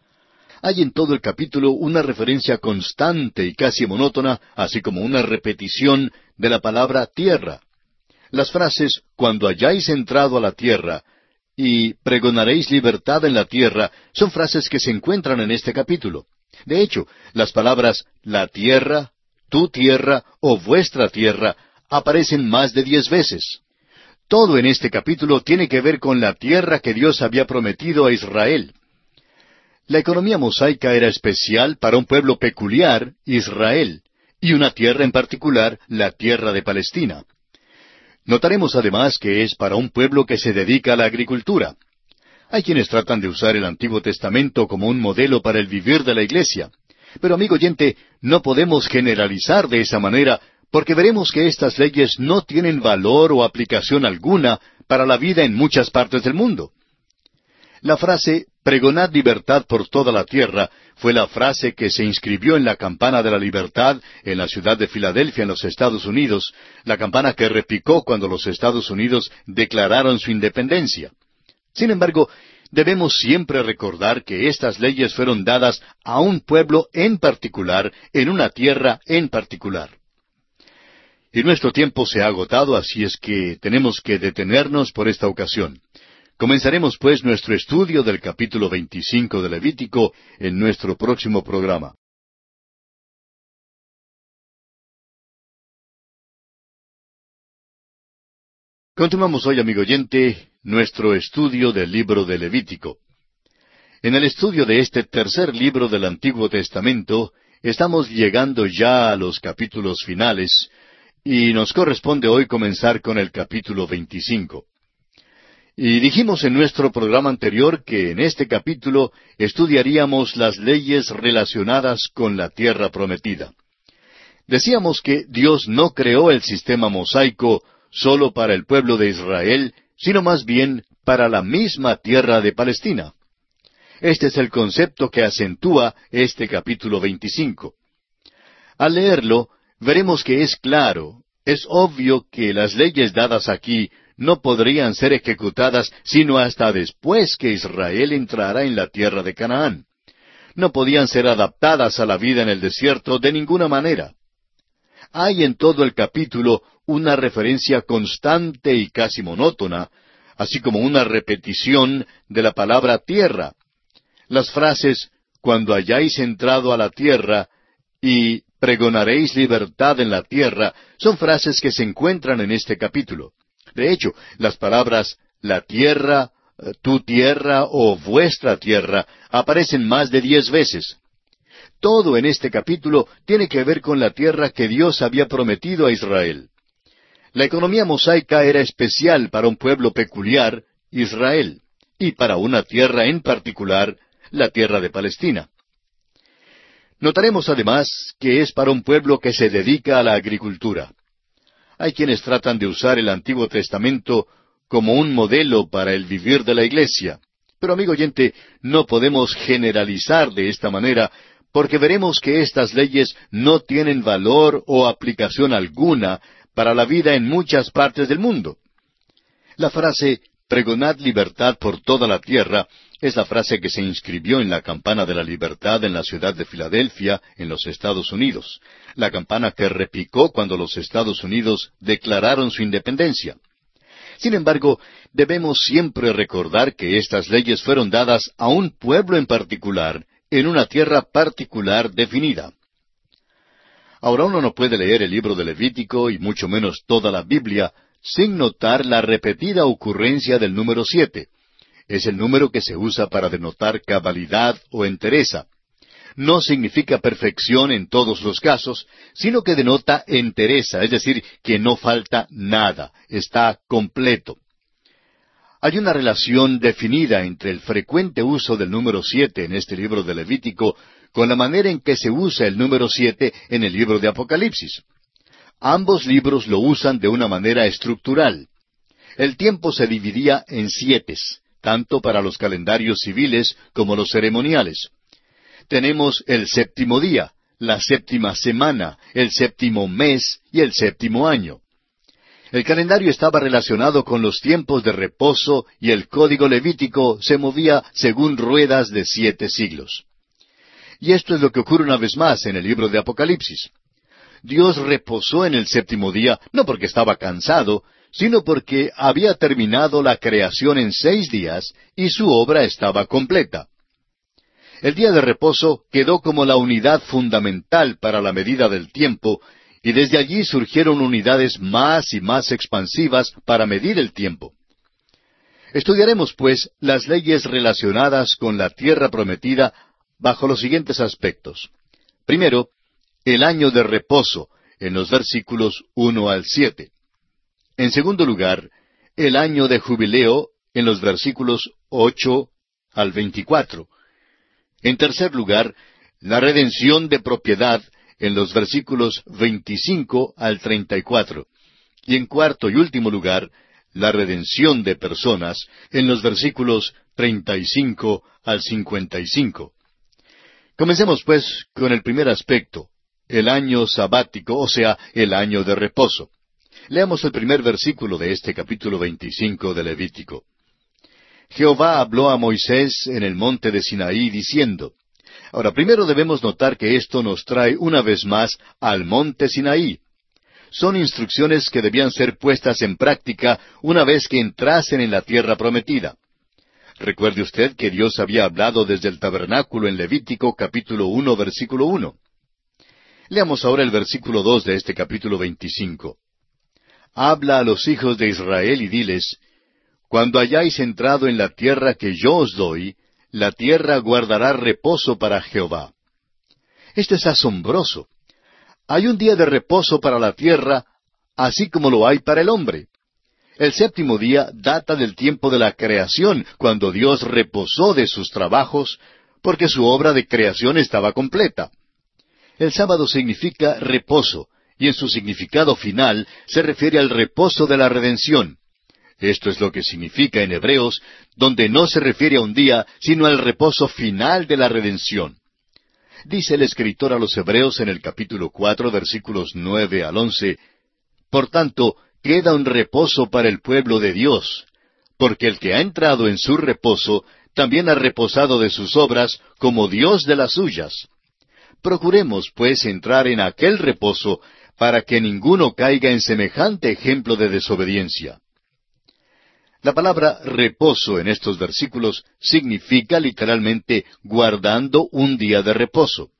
Hay en todo el capítulo una referencia constante y casi monótona, así como una repetición de la palabra tierra. Las frases «cuando hayáis entrado a la tierra» y «pregonaréis libertad en la tierra» son frases que se encuentran en este capítulo. De hecho, las palabras «la tierra», «tu tierra» o «vuestra tierra» aparecen más de diez veces. Todo en este capítulo tiene que ver con la tierra que Dios había prometido a Israel. La economía mosaica era especial para un pueblo peculiar, Israel, y una tierra en particular, la tierra de Palestina. Notaremos además que es para un pueblo que se dedica a la agricultura. Hay quienes tratan de usar el Antiguo Testamento como un modelo para el vivir de la iglesia. Pero, amigo oyente, no podemos generalizar de esa manera, porque veremos que estas leyes no tienen valor o aplicación alguna para la vida en muchas partes del mundo. La frase «pregonad libertad por toda la tierra» fue la frase que se inscribió en la campana de la libertad en la ciudad de Filadelfia, en los Estados Unidos, la campana que repicó cuando los Estados Unidos declararon su independencia. Sin embargo, debemos siempre recordar que estas leyes fueron dadas a un pueblo en particular, en una tierra en particular. Y nuestro tiempo se ha agotado, así es que tenemos que detenernos por esta ocasión. Comenzaremos pues nuestro estudio del capítulo veinticinco de Levítico en nuestro próximo programa. Continuamos hoy, amigo oyente, nuestro estudio del libro de Levítico. En el estudio de este tercer libro del Antiguo Testamento, estamos llegando ya a los capítulos finales, y nos corresponde hoy comenzar con el capítulo veinticinco. Y dijimos en nuestro programa anterior que en este capítulo estudiaríamos las leyes relacionadas con la tierra prometida. Decíamos que Dios no creó el sistema mosaico solo para el pueblo de Israel, sino más bien para la misma tierra de Palestina. Este es el concepto que acentúa este capítulo veinticinco. Al leerlo, veremos que es claro, Es obvio que las leyes dadas aquí no podrían ser ejecutadas sino hasta después que Israel entrara en la tierra de Canaán. No podían ser adaptadas a la vida en el desierto de ninguna manera. Hay en todo el capítulo una referencia constante y casi monótona, así como una repetición de la palabra tierra. Las frases, cuando hayáis entrado a la tierra, y pregonaréis libertad en la tierra, son frases que se encuentran en este capítulo. De hecho, las palabras la tierra, tu tierra o vuestra tierra aparecen más de diez veces. Todo en este capítulo tiene que ver con la tierra que Dios había prometido a Israel. La economía mosaica era especial para un pueblo peculiar, Israel, y para una tierra en particular, la tierra de Palestina. Notaremos además que es para un pueblo que se dedica a la agricultura. Hay quienes tratan de usar el Antiguo Testamento como un modelo para el vivir de la iglesia. Pero, amigo oyente, no podemos generalizar de esta manera, porque veremos que estas leyes no tienen valor o aplicación alguna para la vida en muchas partes del mundo. La frase «pregonad libertad por toda la tierra» es la frase que se inscribió en la campana de la libertad en la ciudad de Filadelfia, en los Estados Unidos, la campana que repicó cuando los Estados Unidos declararon su independencia. Sin embargo, debemos siempre recordar que estas leyes fueron dadas a un pueblo en particular, en una tierra particular definida. Ahora uno no puede leer el libro de Levítico, y mucho menos toda la Biblia, sin notar la repetida ocurrencia del número siete. Es el número que se usa para denotar cabalidad o entereza. No significa perfección en todos los casos, sino que denota entereza, es decir, que no falta nada, está completo. Hay una relación definida entre el frecuente uso del número siete en este libro de Levítico con la manera en que se usa el número siete en el libro de Apocalipsis. Ambos libros lo usan de una manera estructural. El tiempo se dividía en sietes, tanto para los calendarios civiles como los ceremoniales. Tenemos el séptimo día, la séptima semana, el séptimo mes y el séptimo año. El calendario estaba relacionado con los tiempos de reposo y el código levítico se movía según ruedas de siete siglos. Y esto es lo que ocurre una vez más en el libro de Apocalipsis. Dios reposó en el séptimo día, no porque estaba cansado, sino porque había terminado la creación en seis días y su obra estaba completa. El día de reposo quedó como la unidad fundamental para la medida del tiempo, y desde allí surgieron unidades más y más expansivas para medir el tiempo. Estudiaremos, pues, las leyes relacionadas con la tierra prometida bajo los siguientes aspectos. Primero, el año de reposo, en los versículos uno al siete. En segundo lugar, el año de jubileo, en los versículos ocho al veinticuatro. En tercer lugar, la redención de propiedad, en los versículos veinticinco al treinta y cuatro. Y en cuarto y último lugar, la redención de personas, en los versículos treinta y cinco al cincuenta y cinco. Comencemos, pues, con el primer aspecto, el año sabático, o sea, el año de reposo. Leamos el primer versículo de este capítulo veinticinco de Levítico. Jehová habló a Moisés en el monte de Sinaí, diciendo. Ahora, primero debemos notar que esto nos trae una vez más al monte Sinaí. Son instrucciones que debían ser puestas en práctica una vez que entrasen en la tierra prometida. Recuerde usted que Dios había hablado desde el tabernáculo en Levítico capítulo uno, versículo uno. Leamos ahora el versículo dos de este capítulo veinticinco. Habla a los hijos de Israel y diles, cuando hayáis entrado en la tierra que yo os doy, la tierra guardará reposo para Jehová. Esto es asombroso. Hay un día de reposo para la tierra, así como lo hay para el hombre. El séptimo día data del tiempo de la creación, cuando Dios reposó de sus trabajos, porque su obra de creación estaba completa. El sábado significa reposo, y en su significado final se refiere al reposo de la redención. Esto es lo que significa en Hebreos, donde no se refiere a un día, sino al reposo final de la redención. Dice el escritor a los Hebreos en el capítulo cuatro, versículos nueve al once, Por tanto, queda un reposo para el pueblo de Dios, porque el que ha entrado en su reposo también ha reposado de sus obras como Dios de las suyas. Procuremos, pues, entrar en aquel reposo para que ninguno caiga en semejante ejemplo de desobediencia. La palabra reposo en estos versículos significa literalmente guardando un día de reposo.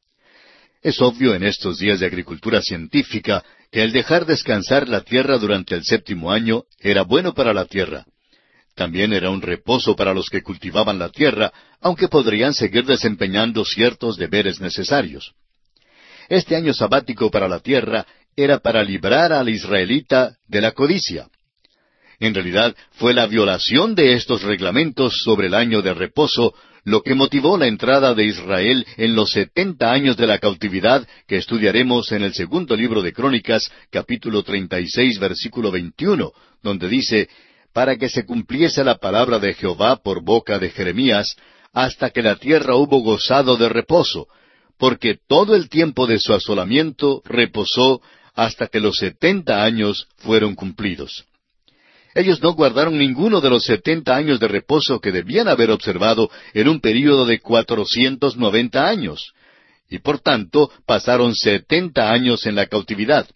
Es obvio en estos días de agricultura científica que el dejar descansar la tierra durante el séptimo año era bueno para la tierra. También era un reposo para los que cultivaban la tierra, aunque podrían seguir desempeñando ciertos deberes necesarios. Este año sabático para la tierra era para librar al israelita de la codicia. En realidad, fue la violación de estos reglamentos sobre el año de reposo lo que motivó la entrada de Israel en los setenta años de la cautividad que estudiaremos en el segundo libro de Crónicas, capítulo treinta y seis, versículo veintiuno, donde dice, para que se cumpliese la palabra de Jehová por boca de Jeremías, hasta que la tierra hubo gozado de reposo, porque todo el tiempo de su asolamiento reposó hasta que los setenta años fueron cumplidos. Ellos no guardaron ninguno de los setenta años de reposo que debían haber observado en un período de cuatrocientos noventa años, y por tanto pasaron setenta años en la cautividad.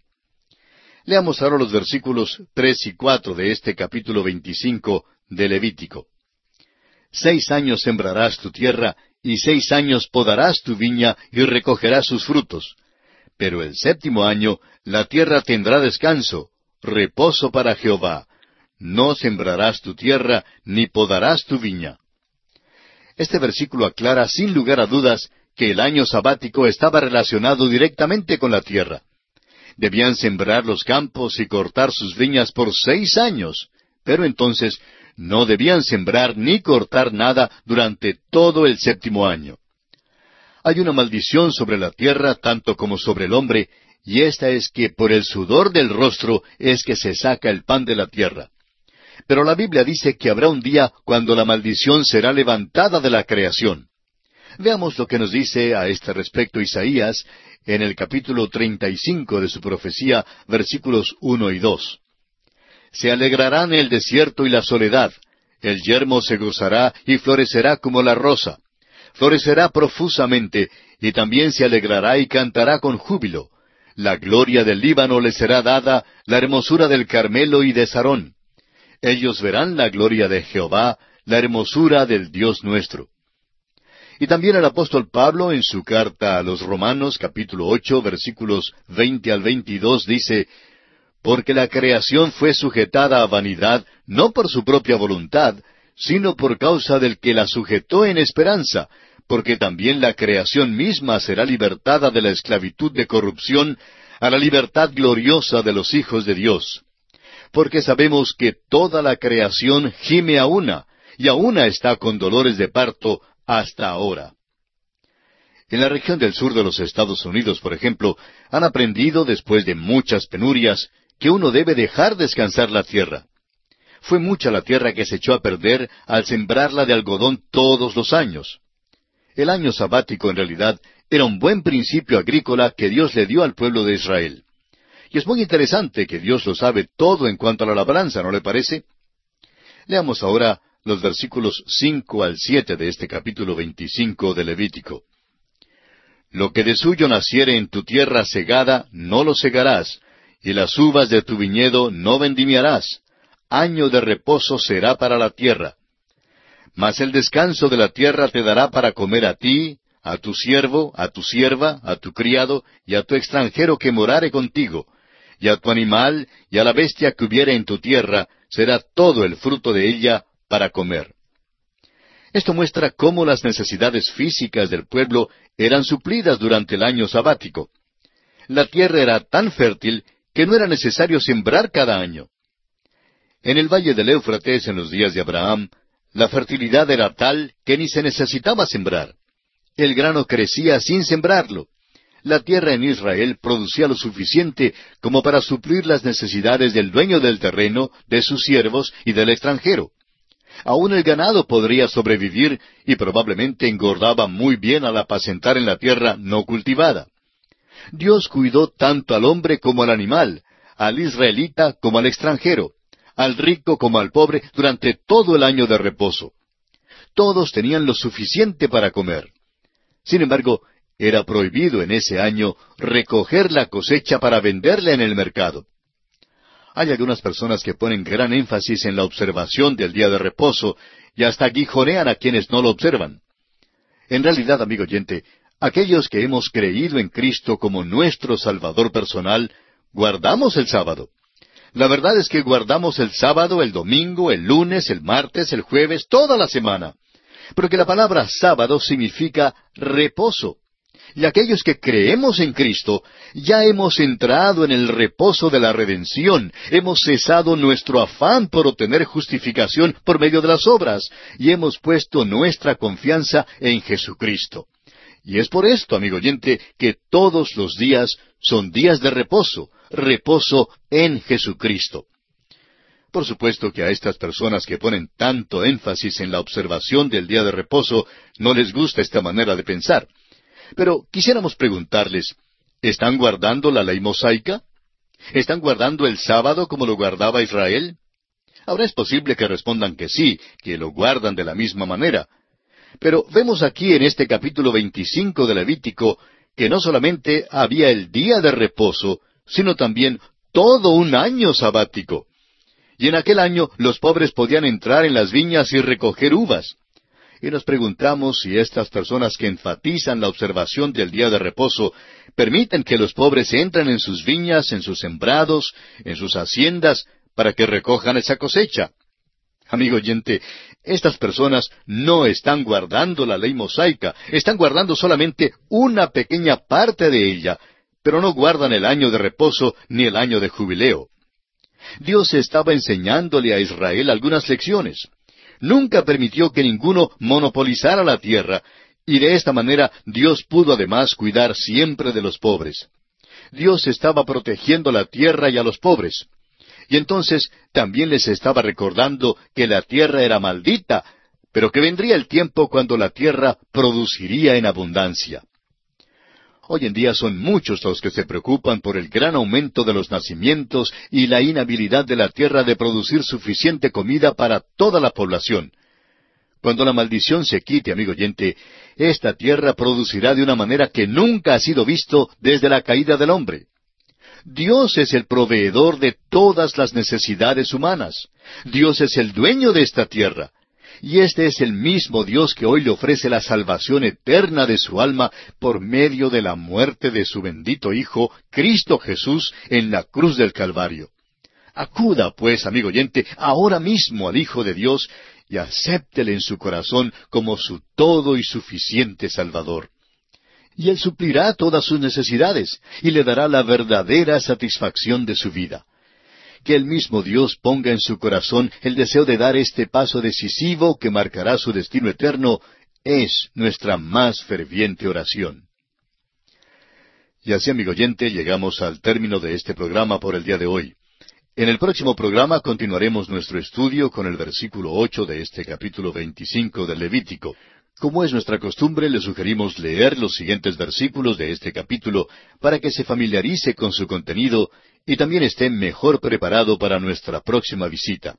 Leamos ahora los versículos tres y cuatro de este capítulo veinticinco de Levítico. Seis años sembrarás tu tierra, y seis años podarás tu viña, y recogerás sus frutos. Pero el séptimo año la tierra tendrá descanso, reposo para Jehová. No sembrarás tu tierra, ni podarás tu viña. Este versículo aclara sin lugar a dudas que el año sabático estaba relacionado directamente con la tierra. Debían sembrar los campos y cortar sus viñas por seis años, pero entonces no debían sembrar ni cortar nada durante todo el séptimo año. Hay una maldición sobre la tierra tanto como sobre el hombre, y esta es que por el sudor del rostro es que se saca el pan de la tierra. Pero la Biblia dice que habrá un día cuando la maldición será levantada de la creación. Veamos lo que nos dice a este respecto Isaías en el capítulo treinta y cinco de su profecía, versículos uno y dos. Se alegrarán el desierto y la soledad, el yermo se gozará y florecerá como la rosa. Florecerá profusamente, y también se alegrará y cantará con júbilo. La gloria del Líbano le será dada, la hermosura del Carmelo y de Sarón. Ellos verán la gloria de Jehová, la hermosura del Dios nuestro. Y también el apóstol Pablo, en su carta a los Romanos, capítulo ocho, versículos veinte al veintidós, dice, porque la creación fue sujetada a vanidad, no por su propia voluntad, sino por causa del que la sujetó en esperanza, porque también la creación misma será libertada de la esclavitud de corrupción a la libertad gloriosa de los hijos de Dios. Porque sabemos que toda la creación gime a una, y a una está con dolores de parto hasta ahora. En la región del sur de los Estados Unidos, por ejemplo, han aprendido, después de muchas penurias, que uno debe dejar descansar la tierra. Fue mucha la tierra que se echó a perder al sembrarla de algodón todos los años. El año sabático, en realidad, era un buen principio agrícola que Dios le dio al pueblo de Israel. Y es muy interesante que Dios lo sabe todo en cuanto a la labranza, ¿no le parece? Leamos ahora los versículos cinco al siete de este capítulo veinticinco de Levítico. Lo que de suyo naciere en tu tierra segada, no lo segarás, y las uvas de tu viñedo no vendimiarás. Año de reposo será para la tierra. Mas el descanso de la tierra te dará para comer a ti, a tu siervo, a tu sierva, a tu criado, y a tu extranjero que morare contigo, y a tu animal, y a la bestia que hubiere en tu tierra, será todo el fruto de ella para comer. Esto muestra cómo las necesidades físicas del pueblo eran suplidas durante el año sabático. La tierra era tan fértil que no era necesario sembrar cada año. En el valle del Éufrates, en los días de Abraham, la fertilidad era tal que ni se necesitaba sembrar. El grano crecía sin sembrarlo. La tierra en Israel producía lo suficiente como para suplir las necesidades del dueño del terreno, de sus siervos y del extranjero. Aún el ganado podría sobrevivir y probablemente engordaba muy bien al apacentar en la tierra no cultivada. Dios cuidó tanto al hombre como al animal, al israelita como al extranjero, al rico como al pobre, durante todo el año de reposo. Todos tenían lo suficiente para comer. Sin embargo, era prohibido en ese año recoger la cosecha para venderla en el mercado. Hay algunas personas que ponen gran énfasis en la observación del día de reposo y hasta aguijonean a quienes no lo observan. En realidad, amigo oyente, aquellos que hemos creído en Cristo como nuestro Salvador personal, guardamos el sábado. La verdad es que guardamos el sábado, el domingo, el lunes, el martes, el jueves, toda la semana. Porque la palabra sábado significa reposo. Y aquellos que creemos en Cristo, ya hemos entrado en el reposo de la redención, hemos cesado nuestro afán por obtener justificación por medio de las obras, y hemos puesto nuestra confianza en Jesucristo. Y es por esto, amigo oyente, que todos los días son días de reposo, reposo en Jesucristo. Por supuesto que a estas personas que ponen tanto énfasis en la observación del día de reposo, no les gusta esta manera de pensar. Pero quisiéramos preguntarles, ¿están guardando la ley mosaica? ¿Están guardando el sábado como lo guardaba Israel? Ahora es posible que respondan que sí, que lo guardan de la misma manera. Pero vemos aquí en este capítulo veinticinco de Levítico que no solamente había el día de reposo, sino también todo un año sabático. Y en aquel año los pobres podían entrar en las viñas y recoger uvas. Y nos preguntamos si estas personas que enfatizan la observación del día de reposo permiten que los pobres entren en sus viñas, en sus sembrados, en sus haciendas, para que recojan esa cosecha. Amigo oyente, estas personas no están guardando la ley mosaica, están guardando solamente una pequeña parte de ella, pero no guardan el año de reposo ni el año de jubileo. Dios estaba enseñándole a Israel algunas lecciones. Nunca permitió que ninguno monopolizara la tierra, y de esta manera Dios pudo además cuidar siempre de los pobres. Dios estaba protegiendo la tierra y a los pobres. Y entonces también les estaba recordando que la tierra era maldita, pero que vendría el tiempo cuando la tierra produciría en abundancia. Hoy en día son muchos los que se preocupan por el gran aumento de los nacimientos y la inhabilidad de la tierra de producir suficiente comida para toda la población. Cuando la maldición se quite, amigo oyente, esta tierra producirá de una manera que nunca ha sido visto desde la caída del hombre. Dios es el proveedor de todas las necesidades humanas. Dios es el dueño de esta tierra. Y este es el mismo Dios que hoy le ofrece la salvación eterna de su alma por medio de la muerte de su bendito Hijo, Cristo Jesús, en la cruz del Calvario. Acuda, pues, amigo oyente, ahora mismo al Hijo de Dios y acéptele en su corazón como su todo y suficiente Salvador. Y Él suplirá todas sus necesidades y le dará la verdadera satisfacción de su vida. Que el mismo Dios ponga en su corazón el deseo de dar este paso decisivo que marcará su destino eterno, es nuestra más ferviente oración. Y así, amigo oyente, llegamos al término de este programa por el día de hoy. En el próximo programa continuaremos nuestro estudio con el versículo ocho de este capítulo veinticinco del Levítico. Como es nuestra costumbre, le sugerimos leer los siguientes versículos de este capítulo para que se familiarice con su contenido y también esté mejor preparado para nuestra próxima visita.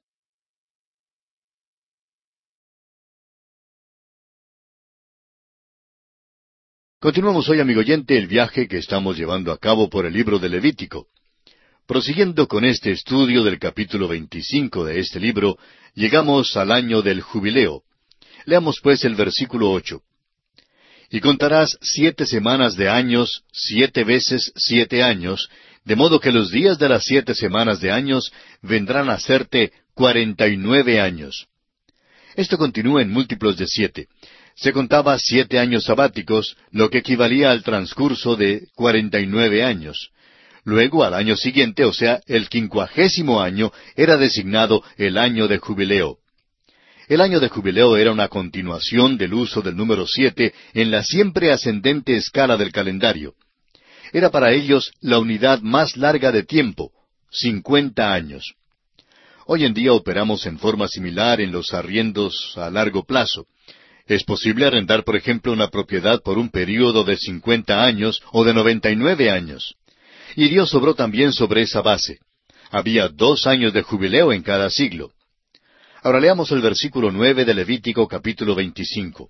Continuamos hoy, amigo oyente, el viaje que estamos llevando a cabo por el libro de Levítico. Prosiguiendo con este estudio del capítulo veinticinco de este libro, llegamos al año del jubileo. Leamos pues el versículo ocho. Y contarás siete semanas de años, siete veces siete años, de modo que los días de las siete semanas de años vendrán a serte cuarenta y nueve años. Esto continúa en múltiplos de siete. Se contaba siete años sabáticos, lo que equivalía al transcurso de cuarenta y nueve años. Luego, al año siguiente, o sea, el quincuagésimo año, era designado el año de jubileo. El año de jubileo era una continuación del uso del número siete en la siempre ascendente escala del calendario. Era para ellos la unidad más larga de tiempo, cincuenta años. Hoy en día operamos en forma similar en los arriendos a largo plazo. Es posible arrendar, por ejemplo, una propiedad por un período de cincuenta años o de noventa y nueve años. Y Dios obró también sobre esa base. Había dos años de jubileo en cada siglo. Ahora leamos el versículo nueve de Levítico capítulo veinticinco.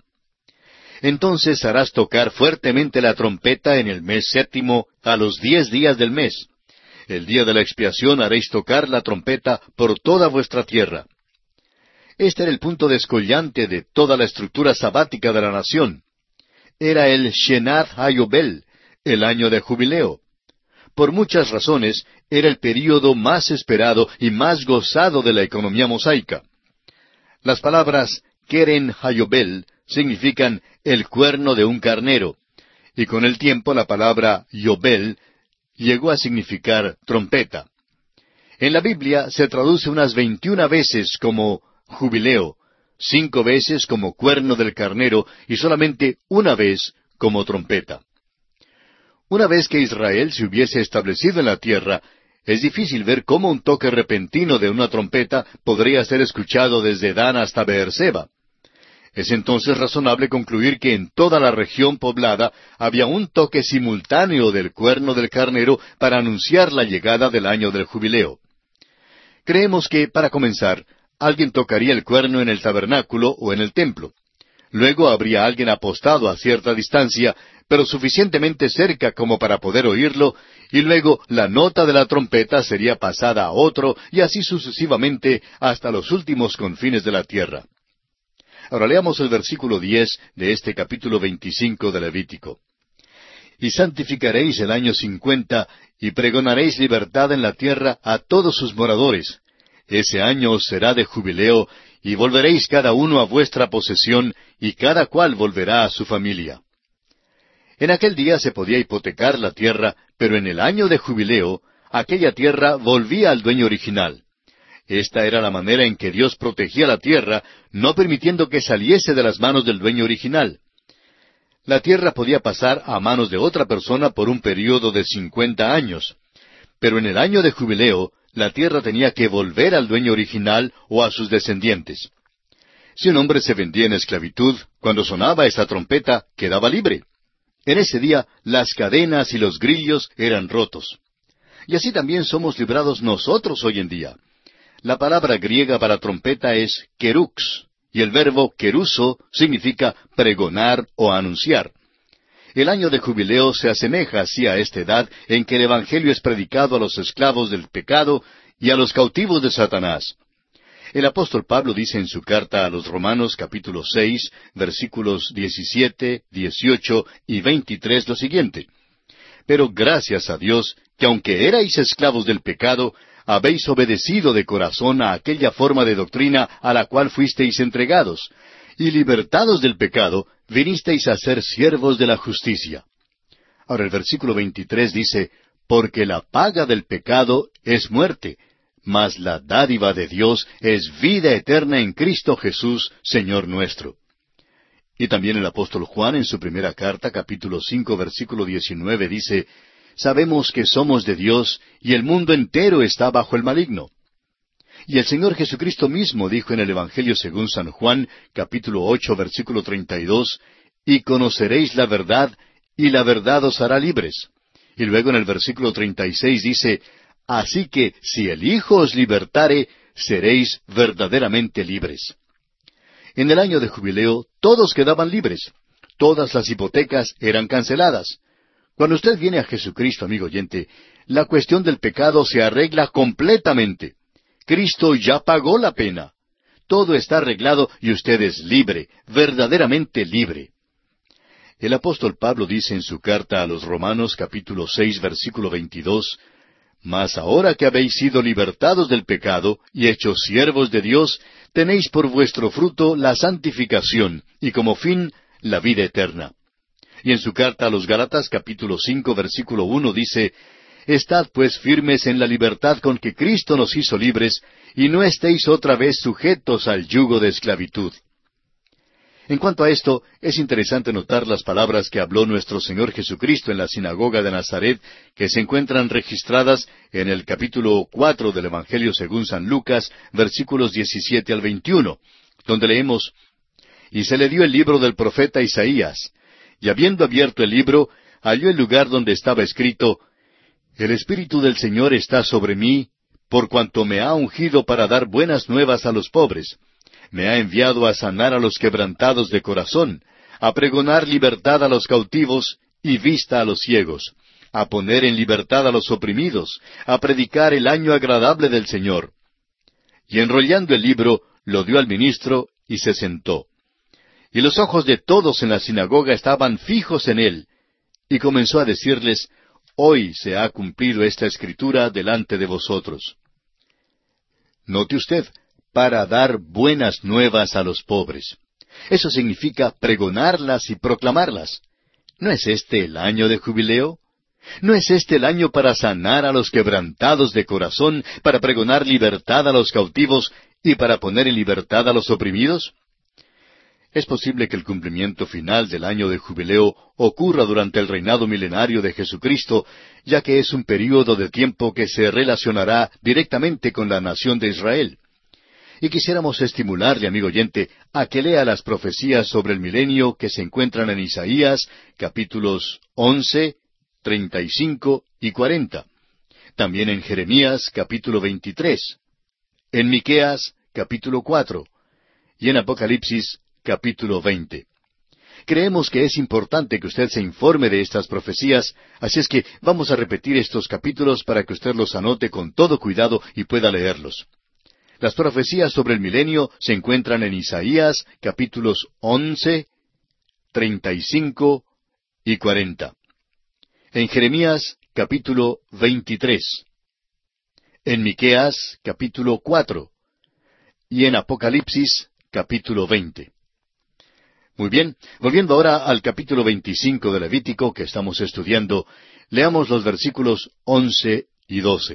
Entonces harás tocar fuertemente la trompeta en el mes séptimo a los diez días del mes. El día de la expiación haréis tocar la trompeta por toda vuestra tierra. Este era el punto descollante de toda la estructura sabática de la nación. Era el Shenat HaYobel, el año de jubileo. Por muchas razones, era el período más esperado y más gozado de la economía mosaica. Las palabras Keren HaYobel significan el cuerno de un carnero, y con el tiempo la palabra Yobel llegó a significar trompeta. En la Biblia se traduce unas veintiuna veces como jubileo, cinco veces como cuerno del carnero y solamente una vez como trompeta. Una vez que Israel se hubiese establecido en la tierra, es difícil ver cómo un toque repentino de una trompeta podría ser escuchado desde Dan hasta Beerseba. Es entonces razonable concluir que en toda la región poblada había un toque simultáneo del cuerno del carnero para anunciar la llegada del año del jubileo. Creemos que, para comenzar, alguien tocaría el cuerno en el tabernáculo o en el templo. Luego habría alguien apostado a cierta distancia, pero suficientemente cerca como para poder oírlo, y luego la nota de la trompeta sería pasada a otro, y así sucesivamente hasta los últimos confines de la tierra. Ahora leamos el versículo diez de este capítulo veinticinco de Levítico. Y santificaréis el año cincuenta, y pregonaréis libertad en la tierra a todos sus moradores. Ese año os será de jubileo, y volveréis cada uno a vuestra posesión, y cada cual volverá a su familia. En aquel día se podía hipotecar la tierra, pero en el año de jubileo, aquella tierra volvía al dueño original. Esta era la manera en que Dios protegía la tierra, no permitiendo que saliese de las manos del dueño original. La tierra podía pasar a manos de otra persona por un período de cincuenta años, pero en el año de jubileo, la tierra tenía que volver al dueño original o a sus descendientes. Si un hombre se vendía en esclavitud, cuando sonaba esa trompeta, quedaba libre. En ese día, las cadenas y los grillos eran rotos. Y así también somos librados nosotros hoy en día. La palabra griega para trompeta es kerux, y el verbo keruso significa pregonar o anunciar. El año de jubileo se asemeja así a esta edad en que el Evangelio es predicado a los esclavos del pecado y a los cautivos de Satanás. El apóstol Pablo dice en su carta a los Romanos capítulo seis, versículos diecisiete, dieciocho y veintitrés lo siguiente: Pero gracias a Dios, que aunque erais esclavos del pecado, habéis obedecido de corazón a aquella forma de doctrina a la cual fuisteis entregados, y libertados del pecado, vinisteis a ser siervos de la justicia. Ahora el versículo veintitrés dice: Porque la paga del pecado es muerte, mas la dádiva de Dios es vida eterna en Cristo Jesús, Señor nuestro. Y también el apóstol Juan en su primera carta, capítulo cinco, versículo diecinueve, dice: Sabemos que somos de Dios, y el mundo entero está bajo el maligno. Y el Señor Jesucristo mismo dijo en el Evangelio según San Juan, capítulo ocho, versículo treinta y dos, Y conoceréis la verdad, y la verdad os hará libres. Y luego en el versículo treinta y seis dice: Así que, si el Hijo os libertare, seréis verdaderamente libres. En el año de jubileo, todos quedaban libres. Todas las hipotecas eran canceladas. Cuando usted viene a Jesucristo, amigo oyente, la cuestión del pecado se arregla completamente. Cristo ya pagó la pena. Todo está arreglado y usted es libre, verdaderamente libre. El apóstol Pablo dice en su carta a los Romanos capítulo seis, versículo veintidós, Mas ahora que habéis sido libertados del pecado y hechos siervos de Dios, tenéis por vuestro fruto la santificación y como fin la vida eterna. Y en su carta a los Gálatas capítulo cinco, versículo uno dice: Estad pues firmes en la libertad con que Cristo nos hizo libres, y no estéis otra vez sujetos al yugo de esclavitud. En cuanto a esto, es interesante notar las palabras que habló nuestro Señor Jesucristo en la sinagoga de Nazaret, que se encuentran registradas en el capítulo cuatro del Evangelio según San Lucas, versículos diecisiete al veintiuno, donde leemos: Y se le dio el libro del profeta Isaías, y habiendo abierto el libro, halló el lugar donde estaba escrito: El Espíritu del Señor está sobre mí, por cuanto me ha ungido para dar buenas nuevas a los pobres. Me ha enviado a sanar a los quebrantados de corazón, a pregonar libertad a los cautivos y vista a los ciegos, a poner en libertad a los oprimidos, a predicar el año agradable del Señor. Y enrollando el libro, lo dio al ministro y se sentó. Y los ojos de todos en la sinagoga estaban fijos en él, y comenzó a decirles, Hoy se ha cumplido esta escritura delante de vosotros. Note usted, para dar buenas nuevas a los pobres. Eso significa pregonarlas y proclamarlas. ¿No es este el año de jubileo? ¿No es este el año para sanar a los quebrantados de corazón, para pregonar libertad a los cautivos y para poner en libertad a los oprimidos? Es posible que el cumplimiento final del año de jubileo ocurra durante el reinado milenario de Jesucristo, ya que es un período de tiempo que se relacionará directamente con la nación de Israel. Y quisiéramos estimularle, amigo oyente, a que lea las profecías sobre el milenio que se encuentran en Isaías, capítulos once, treinta y cinco y cuarenta. También en Jeremías, capítulo veintitrés. En Miqueas, capítulo cuatro. Y en Apocalipsis, capítulo veinte. Creemos que es importante que usted se informe de estas profecías, así es que vamos a repetir estos capítulos para que usted los anote con todo cuidado y pueda leerlos. Las profecías sobre el milenio se encuentran en Isaías, capítulos once, treinta y cinco y cuarenta. En Jeremías, capítulo veintitrés. En Miqueas, capítulo cuatro. Y en Apocalipsis, capítulo veinte. Muy bien, volviendo ahora al capítulo veinticinco de Levítico que estamos estudiando, leamos los versículos once y doce.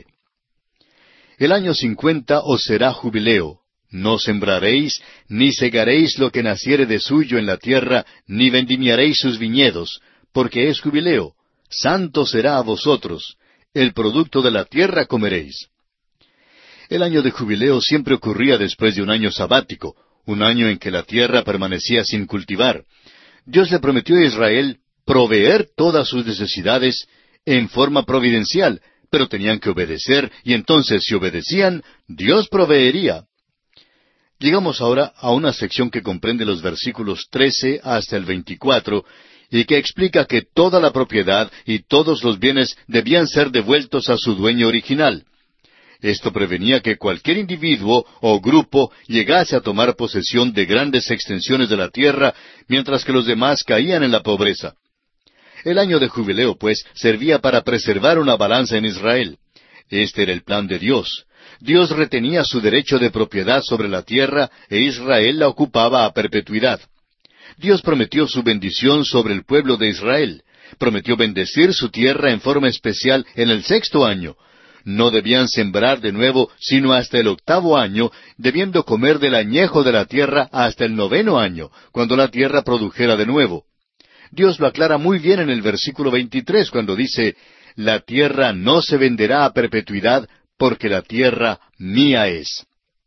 El año cincuenta os será jubileo. No sembraréis, ni segaréis lo que naciere de suyo en la tierra, ni vendimiaréis sus viñedos, porque es jubileo. Santo será a vosotros. El producto de la tierra comeréis. El año de jubileo siempre ocurría después de un año sabático, un año en que la tierra permanecía sin cultivar. Dios le prometió a Israel proveer todas sus necesidades en forma providencial, pero tenían que obedecer, y entonces si obedecían, Dios proveería. Llegamos ahora a una sección que comprende los versículos trece hasta el veinticuatro, y que explica que toda la propiedad y todos los bienes debían ser devueltos a su dueño original. Esto prevenía que cualquier individuo o grupo llegase a tomar posesión de grandes extensiones de la tierra, mientras que los demás caían en la pobreza. El año de jubileo, pues, servía para preservar una balanza en Israel. Este era el plan de Dios. Dios retenía su derecho de propiedad sobre la tierra e Israel la ocupaba a perpetuidad. Dios prometió su bendición sobre el pueblo de Israel. Prometió bendecir su tierra en forma especial en el sexto año. No debían sembrar de nuevo sino hasta el octavo año, debiendo comer del añejo de la tierra hasta el noveno año, cuando la tierra produjera de nuevo. Dios lo aclara muy bien en el versículo veintitrés, cuando dice, «La tierra no se venderá a perpetuidad, porque la tierra mía es».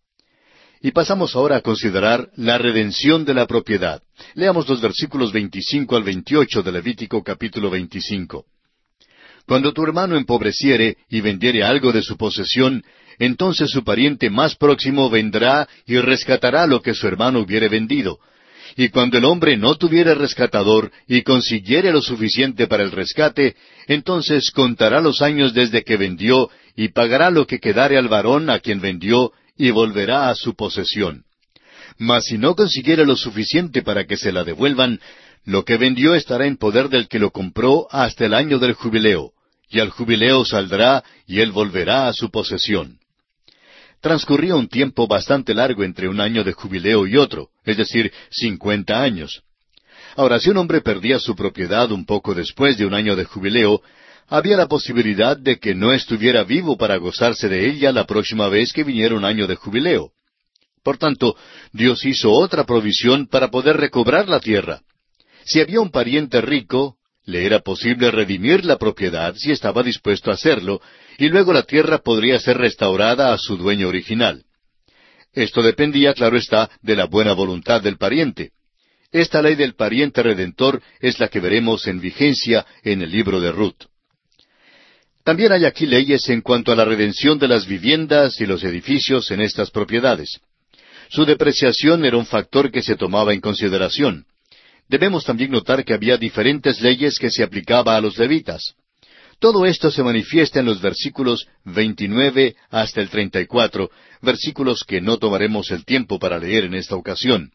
Y pasamos ahora a considerar la redención de la propiedad. Leamos los versículos veinticinco al veintiocho de Levítico capítulo veinticinco. Cuando tu hermano empobreciere y vendiere algo de su posesión, entonces su pariente más próximo vendrá y rescatará lo que su hermano hubiere vendido. Y cuando el hombre no tuviere rescatador y consiguiere lo suficiente para el rescate, entonces contará los años desde que vendió y pagará lo que quedare al varón a quien vendió y volverá a su posesión. Mas si no consiguiere lo suficiente para que se la devuelvan, lo que vendió estará en poder del que lo compró hasta el año del jubileo, y al jubileo saldrá y él volverá a su posesión. Transcurría un tiempo bastante largo entre un año de jubileo y otro, es decir, cincuenta años. Ahora, si un hombre perdía su propiedad un poco después de un año de jubileo, había la posibilidad de que no estuviera vivo para gozarse de ella la próxima vez que viniera un año de jubileo. Por tanto, Dios hizo otra provisión para poder recobrar la tierra. Si había un pariente rico, le era posible redimir la propiedad si estaba dispuesto a hacerlo, y luego la tierra podría ser restaurada a su dueño original. Esto dependía, claro está, de la buena voluntad del pariente. Esta ley del pariente redentor es la que veremos en vigencia en el libro de Ruth. También hay aquí leyes en cuanto a la redención de las viviendas y los edificios en estas propiedades. Su depreciación era un factor que se tomaba en consideración. Debemos también notar que había diferentes leyes que se aplicaba a los levitas. Todo esto se manifiesta en los versículos veintinueve hasta el treinta y cuatro, versículos que no tomaremos el tiempo para leer en esta ocasión.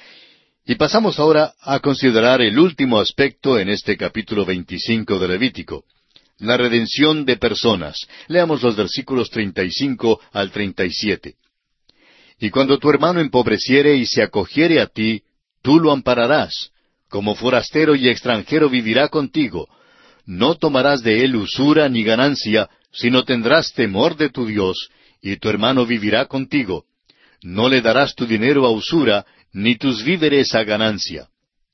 Y pasamos ahora a considerar el último aspecto en este capítulo veinticinco de Levítico, la redención de personas. Leamos los versículos treinta y cinco al treinta y siete. Y cuando tu hermano empobreciere y se acogiere a ti, tú lo ampararás. Como forastero y extranjero vivirá contigo. No tomarás de él usura ni ganancia, sino tendrás temor de tu Dios, y tu hermano vivirá contigo. No le darás tu dinero a usura, ni tus víveres a ganancia.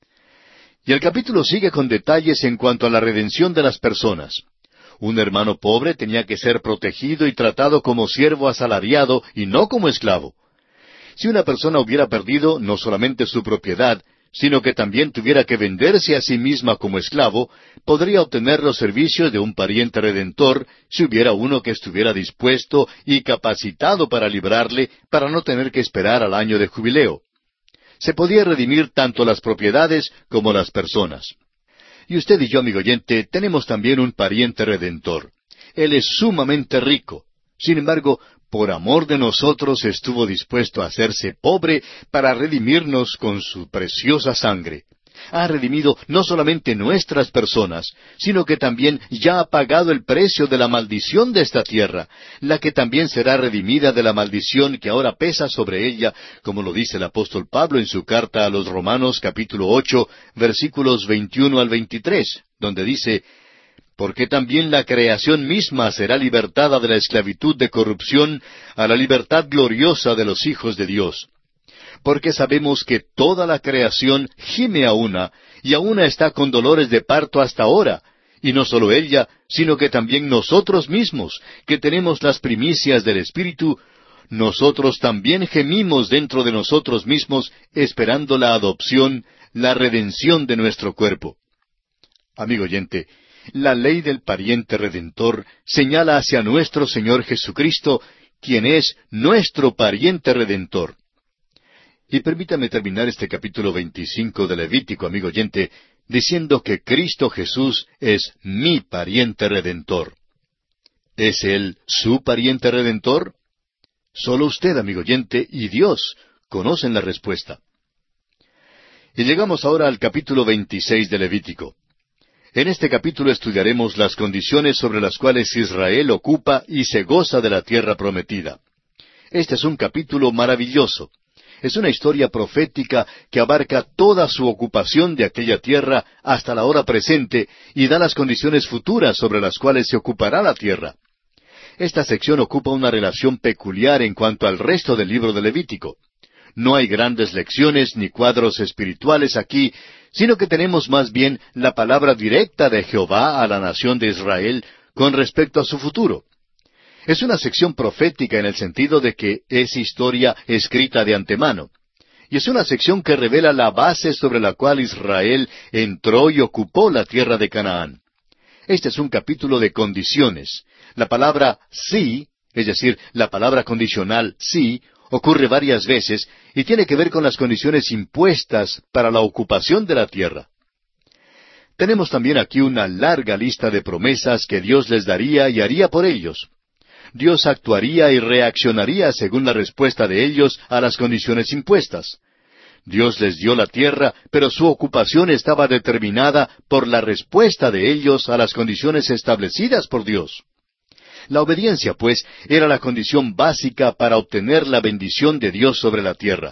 Y el capítulo sigue con detalles en cuanto a la redención de las personas. Un hermano pobre tenía que ser protegido y tratado como siervo asalariado y no como esclavo. Si una persona hubiera perdido no solamente su propiedad, sino que también tuviera que venderse a sí misma como esclavo, podría obtener los servicios de un pariente redentor si hubiera uno que estuviera dispuesto y capacitado para librarle, para no tener que esperar al año de jubileo. Se podía redimir tanto las propiedades como las personas. Y usted y yo, amigo oyente, tenemos también un pariente redentor. Él es sumamente rico. Sin embargo, por amor de nosotros estuvo dispuesto a hacerse pobre para redimirnos con su preciosa sangre. Ha redimido no solamente nuestras personas, sino que también ya ha pagado el precio de la maldición de esta tierra, la que también será redimida de la maldición que ahora pesa sobre ella, como lo dice el apóstol Pablo en su carta a los Romanos capítulo ocho, versículos veintiuno al veintitrés, donde dice: porque también la creación misma será libertada de la esclavitud de corrupción a la libertad gloriosa de los hijos de Dios. Porque sabemos que toda la creación gime a una, y a una está con dolores de parto hasta ahora, y no solo ella, sino que también nosotros mismos, que tenemos las primicias del Espíritu, nosotros también gemimos dentro de nosotros mismos, esperando la adopción, la redención de nuestro cuerpo. Amigo oyente, la ley del pariente redentor señala hacia nuestro Señor Jesucristo, quien es nuestro pariente redentor. Y permítame terminar este capítulo veinticinco de Levítico, amigo oyente, diciendo que Cristo Jesús es mi pariente redentor. ¿Es Él su pariente redentor? Solo usted, amigo oyente, y Dios conocen la respuesta. Y llegamos ahora al capítulo veintiséis de Levítico. En este capítulo estudiaremos las condiciones sobre las cuales Israel ocupa y se goza de la tierra prometida. Este es un capítulo maravilloso. Es una historia profética que abarca toda su ocupación de aquella tierra hasta la hora presente y da las condiciones futuras sobre las cuales se ocupará la tierra. Esta sección ocupa una relación peculiar en cuanto al resto del libro de Levítico. No hay grandes lecciones ni cuadros espirituales aquí, sino que tenemos más bien la palabra directa de Jehová a la nación de Israel con respecto a su futuro. Es una sección profética en el sentido de que es historia escrita de antemano. Y es una sección que revela la base sobre la cual Israel entró y ocupó la tierra de Canaán. Este es un capítulo de condiciones. La palabra sí, es decir, la palabra condicional sí, ocurre varias veces y tiene que ver con las condiciones impuestas para la ocupación de la tierra. Tenemos también aquí una larga lista de promesas que Dios les daría y haría por ellos. Dios actuaría y reaccionaría según la respuesta de ellos a las condiciones impuestas. Dios les dio la tierra, pero su ocupación estaba determinada por la respuesta de ellos a las condiciones establecidas por Dios. La obediencia, pues, era la condición básica para obtener la bendición de Dios sobre la tierra.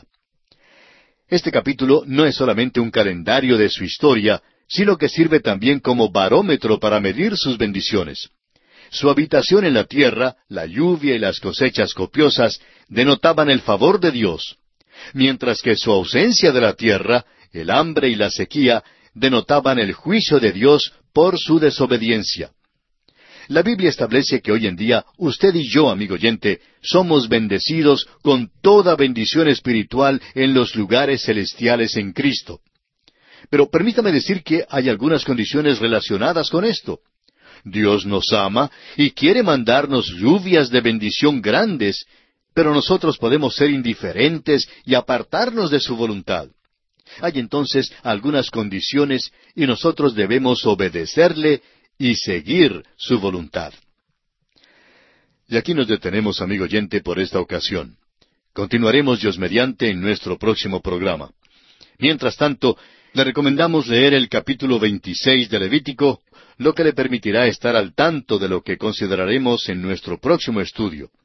Este capítulo no es solamente un calendario de su historia, sino que sirve también como barómetro para medir sus bendiciones. Su habitación en la tierra, la lluvia y las cosechas copiosas, denotaban el favor de Dios, mientras que su ausencia de la tierra, el hambre y la sequía, denotaban el juicio de Dios por su desobediencia. La Biblia establece que hoy en día usted y yo, amigo oyente, somos bendecidos con toda bendición espiritual en los lugares celestiales en Cristo. Pero permítame decir que hay algunas condiciones relacionadas con esto. Dios nos ama y quiere mandarnos lluvias de bendición grandes, pero nosotros podemos ser indiferentes y apartarnos de su voluntad. Hay entonces algunas condiciones y nosotros debemos obedecerle y seguir su voluntad. Y aquí nos detenemos, amigo oyente, por esta ocasión. Continuaremos Dios mediante en nuestro próximo programa. Mientras tanto, le recomendamos leer el capítulo veintiséis de Levítico, lo que le permitirá estar al tanto de lo que consideraremos en nuestro próximo estudio.